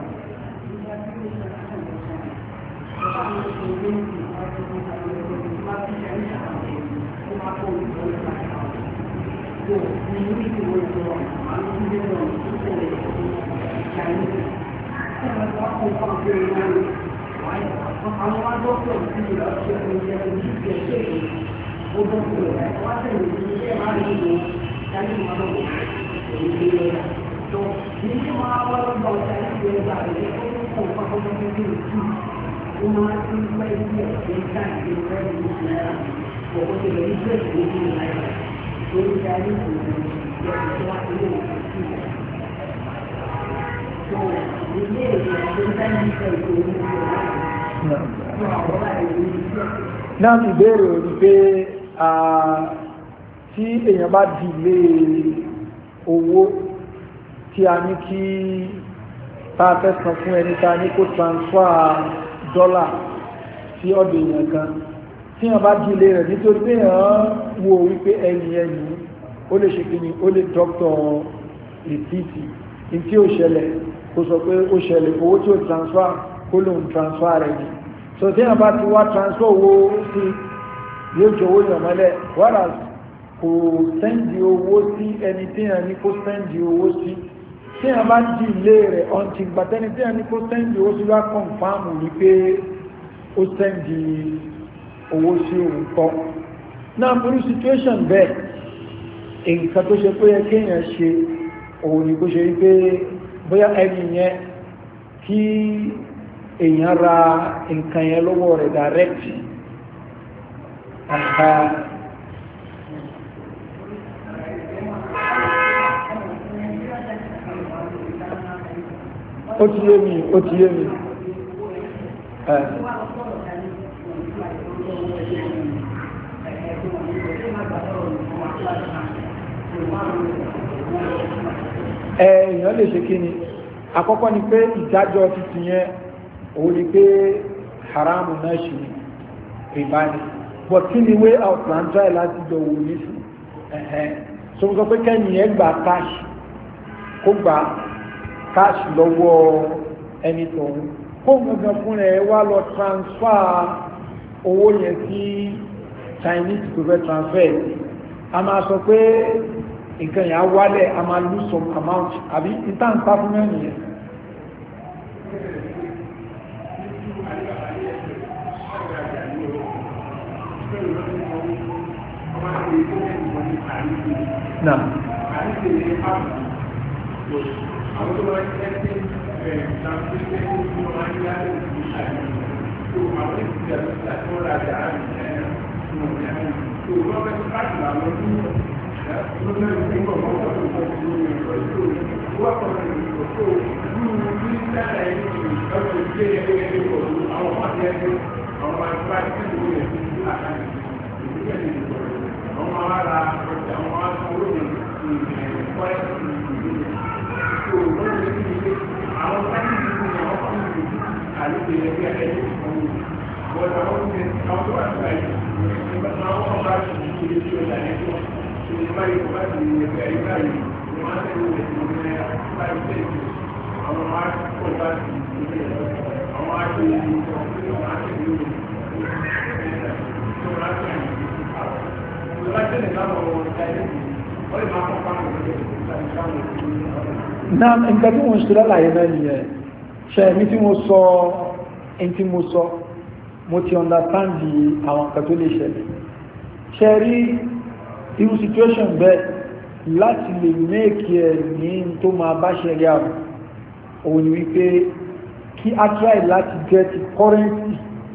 náà ti bèèrè òní pé tí èyàn bá dìlé owó tí a ní kí tààfẹ́ san fún ẹni ta ní kó transfer dọ́là sí ọ̀dọ̀ èyàn kan tí èyàn bá dìlé rẹ̀ nítorí pé èyàn wo wípé ẹni ó lè ṣe kíni ó lè dọ́kítọ̀ rìpíìtì ní tí ó ṣẹlẹ̀ kó sọ pé ó ṣẹlẹ̀ owó tí ó transfer kó lóun transfer rẹ̀ ni so tí èyàn bá ti wá transfer owó sí yóò jọ owó yàn mọ́lẹ̀ wàrà kò sẹ́ndì owó sí ẹni tí èyàn ní kó sẹ́ndì owó sí tí èyàn bá di ilé rẹ̀ ọ̀ntì gbàtẹ́ni tí èyàn ní kó sẹ́ndì owó sí wá kọ̀nfàmù wípé ó sẹ́ndì owó sí òun kọ́ náà burú situation bẹ́ẹ̀ nǹkan tó ṣe pé yẹ kéèyàn ṣe òun ni kó ṣe wípé bóyá ẹni yẹn kí èèyàn ra nǹkan yẹn lọ́wọ́ rẹ̀ direct ó ti yé mi èèyàn lè ṣe kí ni àkọ́kọ́ ni pé ìdájọ́ títí yẹn òun ni pé haramu náà ṣe ni rìbá ni but kí ni way out plan try láti jọ wò ní sí so mo sọ pé kẹ́yìn yẹn gba cash kó gba cash lọ́wọ́ ẹni tọ̀hún kó gbọ̀ngàn fún rẹ̀ wá lọ transfer owó yẹn sí Chinese tó fẹ́ transfer a máa sọ pé nǹkan yà wálẹ̀ a máa lose some amount àbí ìtàǹtà fún mẹ́rin yẹn náà náà nǹkan tí wọ́n ṣe lálàyé náà nìyẹn ṣe ẹ̀mí tí mo sọ ẹni tí mo sọ mo ti understand àwọn nǹkan tó lè ṣẹlẹ̀ ṣe rí irú situation bẹ́ẹ̀ láti lè make ẹ̀ ní tó máa bá ṣẹlẹ̀ àwọn òun ni wípé kí a try láti get currency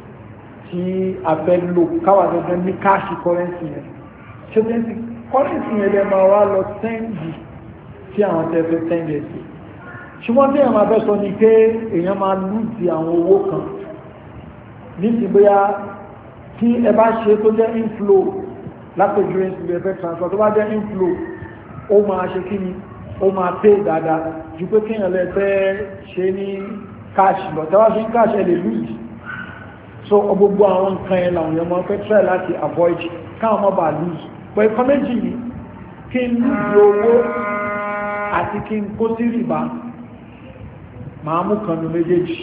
tí a fẹ́ lò káwà gẹ́gẹ́ ní káàṣì currency yẹn ṣe currency yẹn lè máa wá lọ sẹ́ndì tí àwọn tẹ́fẹ́ sẹ́ndì sí ṣùgbọ́n tí èèyàn máa fẹ́ sọ ni pé èèyàn máa lùdì àwọn owó kan nítorí bóyá tí ẹ bá ṣe tó jẹ́ inflow lápèjú ẹ̀fẹ́ transfer tó bá jẹ́ inflow ó máa ṣe kí ni ó máa pay dáadáa ju pé kéèyàn lè fẹ́ ṣe ní cash lọ tẹ́wàá ṣe ń cash ẹ lè lùdì so gbogbo àwọn nǹkan ẹ̀ làwọn èèyàn máa fẹ́ try láti avoid káwọn má bàa lùdì pẹ̀lú ẹ̀kọ́ méjì yìí kí n lùdì owó àti kí n kó sí rìbá máa mú kanu méjèèjì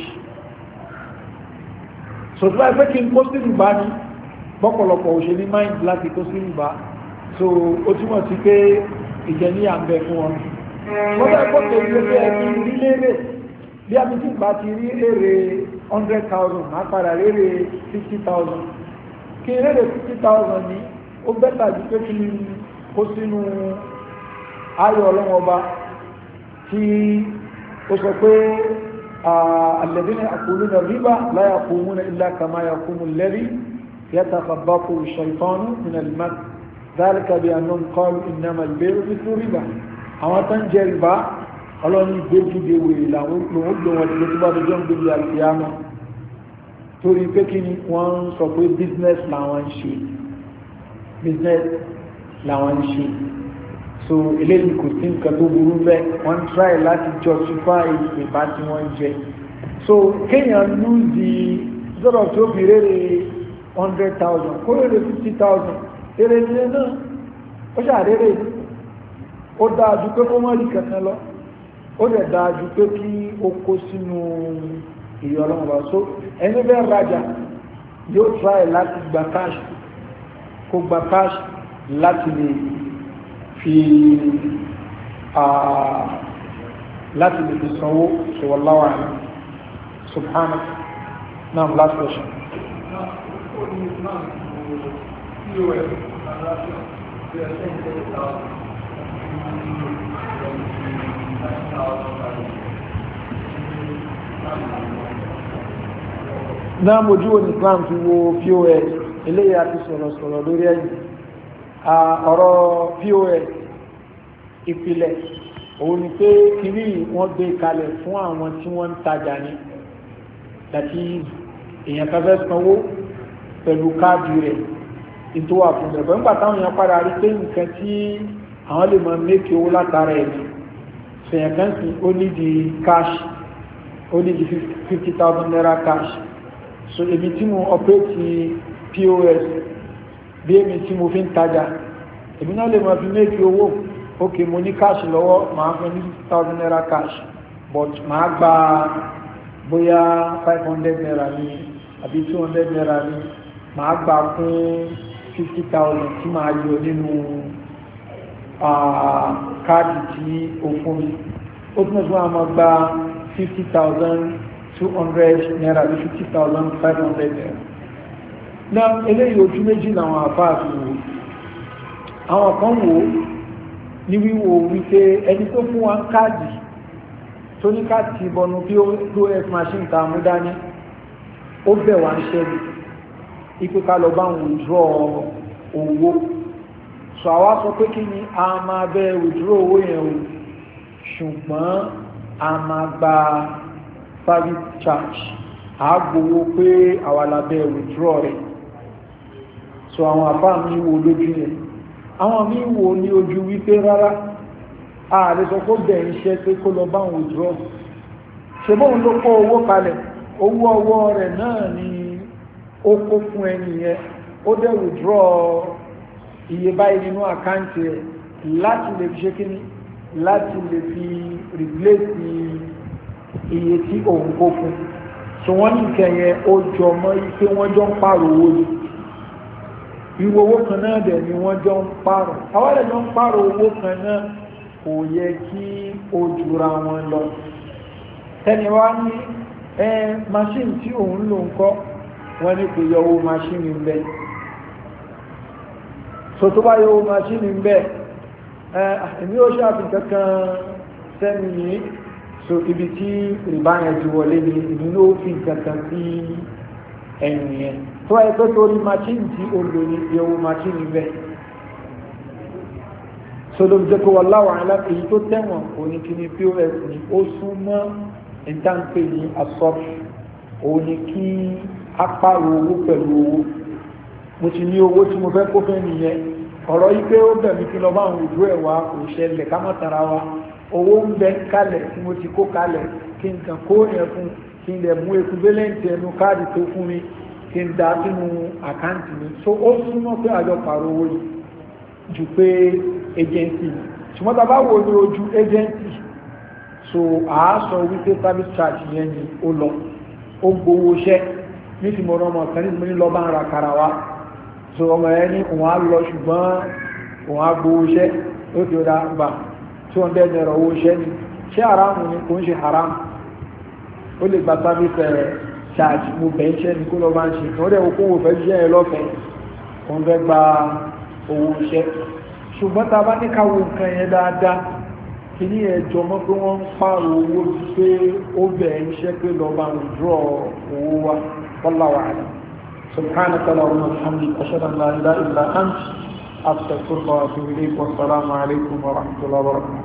so tí wáyé pé kí n kó sí rìbá ní bọ́pọ̀lọpọ̀ òṣèlú mind láti kó sí rìbá so ó túmọ̀ sí pé ìjẹ́ ní àmbẹ̀ fún wọn wọ́n bá ẹ̀kọ́ tó rí pé ẹni rí lérè bí a ti ti bá ti rí èrè 100,000 máa padà rérè 50,000 kí rérè 50,000 ní ó bẹ́tà jù pé kí n kó sínú ayọ̀ ọlọ́wọ́ ọba tí ó sọ pé alladhina ya'kuluna riba la yaqumuna illa kama yaqumu alladhi yatakhabbathu ash-shaytanu min al-mas dhalika bi annahum qalu innama al-bay'u mithlu riba àwọn tó ń jẹ rìbá ọlọ́ni ìgbéjìde wèrè làwọn lòun gbé wọn tó bá dọjọ́ ń gbé àlùkìyámà torí pé kí ni wọ́n ń sọ pé business làwọn ń ṣe so eléyìí kò sí nǹkan tó burú bẹ́ẹ̀ wọ́n try láti justify ìbá tí wọ́n jẹ so kéèyàn lùzì sọ̀rọ̀ tó fi rere 100,000 kó rere 50,000 rere nílé náà ó ṣàrere ó dáa ju pé kó wọ́n rí kankan lọ ó dẹ̀ dáa ju pé kí ó kó sínú ìyọ̀lọ́wọ́ so ẹni bẹ́ẹ̀ rajà yóò try láti gba cash kó gba cash láti lè fi láti lè fi sanwó so wallahu a'lam subhanahu now last question náà mojú wo ní Islam fi wo POS eléyìí àti sọ̀rọ̀ lórí ẹ̀yìn ọ̀rọ̀ POS ìpìlẹ̀ òun ni pé kiri wọ́n gbé kalẹ̀ fún àwọn tí wọ́n ń tajà ní láti èèyàn kan fẹ́ sanwó pẹ̀lú káàdì rẹ̀ tó wà fún ẹ̀bọ̀ nígbà táwọn èèyàn padà rí pé nǹkan tí àwọn lè máa mékì owó látara ẹ̀ ní ṣèyàn kan sí ó ní di cash ó ní di 50,000 naira cash so èmi tí mo operate POS bí èmi tí mo fi ń tajà èmi náà lè máa fi mékì owó ok mo ní cash lọ́wọ́ máa fún ní 50,000 naira cash but máa gba bóyá 500 naira ní àbí 200 naira ní máa gbà fún 50,000 tí máa yọ nínú káàdì tí ó fún mi ó tún mẹ́sàn án máa gba 50,200 naira bí 50,500 naira náà eléyìí ojú méjì làwọn àfáà fi wò àwọn kan wò ní wíwò wípé ẹni tó fún wa káàdì tó ní káàdì ìbọnú POS machine ta mú dání ó bẹ̀ wá ń ṣẹ́bi ipé ká lọ bá ń withdraw owó so àwa sọ pé kí ni a máa bẹ withdraw owó yẹn o ṣùgbọ́n a máa gba service charge àgbowó pé àwa la bẹ withdraw rẹ̀ so àwọn àbá mi wo lójú yẹn àwọn mi wo ní ojú wípé rárá ààrẹ sọ kó bẹ̀ iṣẹ́ pé kó lọ bá ń withdraw ṣe bóun ló kó owó kalẹ̀ owó ọwọ́ rẹ̀ náà ni ó kó fún ẹni yẹn ó dẹ̀ withdraw iye báyìí nínú àkáǹtì ẹ̀ láti lè fi ṣe kíní láti lè fi replace iye tí òun kó fún so wọ́n ní ìkẹyẹ ó jọ mọ́ pé wọ́n jọ ń pààrọ̀ owó ni ìwọ owó kan náà dẹ̀ ni wọ́n jọ ń pààrọ̀ àwọn ẹ̀jọ̀ ń pààrọ̀ owó kan náà kò yẹ kí ó jura wọn lọ ẹni wá ní machine tí òun lò ń kọ́ wọ́n ní kò yọ owó machine ń bẹ so tó bá yọ owó machine ń bẹ èmi ó ṣàfihàn kankan sẹ́mi yìí so ibi tí ìbáyẹn ti wọlé ní ìlú ló fi kankan sí ẹ̀yìn yẹn tó wáyé pé torí machine tí ó lò ní yọ owó machine ń bẹ so ló jẹ́ kó wọ́n láwọn alákèyí tó tẹ̀wọ̀n kò ní kí ni POS ni ó súnmọ́ ìtànpé ní absorption òun ni kí a pààrọ̀ owó pẹ̀lú owó mo ti ní owó tí mo fẹ́ kó fẹ́ nìyẹn ọ̀rọ̀ yìí pé ó bẹ̀ mí kí lọ bá àwọn òjú ẹ̀ wá kò ṣẹlẹ̀ ká má tara wa owó ń bẹ kalẹ̀ tí mo ti kó kalẹ̀ kí n kàn kó yẹn fún kí n lè mú equivalent ẹnu káàdì tó fún mi kí n dá sínú àkáǹtì mi so ó súnmọ́ pé àjọ pààrọ̀ owó yìí ju pé agency ṣùgbọ́n tá a bá wo ní ojú agency so àásọ wípé service charge yẹn ni ó lọ ó gbowó iṣẹ́ ní ti mọ̀ ọmọ kan ní ní lọ bá ń ra kara wa so ọmọ ẹ ní òun á lọ ṣùgbọ́n òun á gbowó iṣẹ́ ó ti rà gbà 200 naira owó iṣẹ́ ni ṣé haramu ni kò ń ṣe haramu ó lè gba service charge mo bẹ̀ iṣẹ́ ni kó lọ bá ń ṣe kí wọ́n dẹ̀ wọ́n kó wò fẹ́ ṣiṣẹ́ yẹn lọ́fẹ̀ẹ́ òun fẹ́ gba owó iṣẹ́ ṣùgbọ́n tá a bá ní ká wo nǹkan yẹn dáadáa kì ní ẹjọ́ mọ́ pé wọ́n ń pààrọ̀ owó ti pé ó bẹ̀ iṣẹ́ pé lọ bá ń draw owó wa wallahu a'lam subhanaka allahumma wa bihamdika ashhadu an la ilaha illa anta astaghfiruka wa atubu ilayk wa assalamu alaykum wa rahmatullahi wa barakatuh.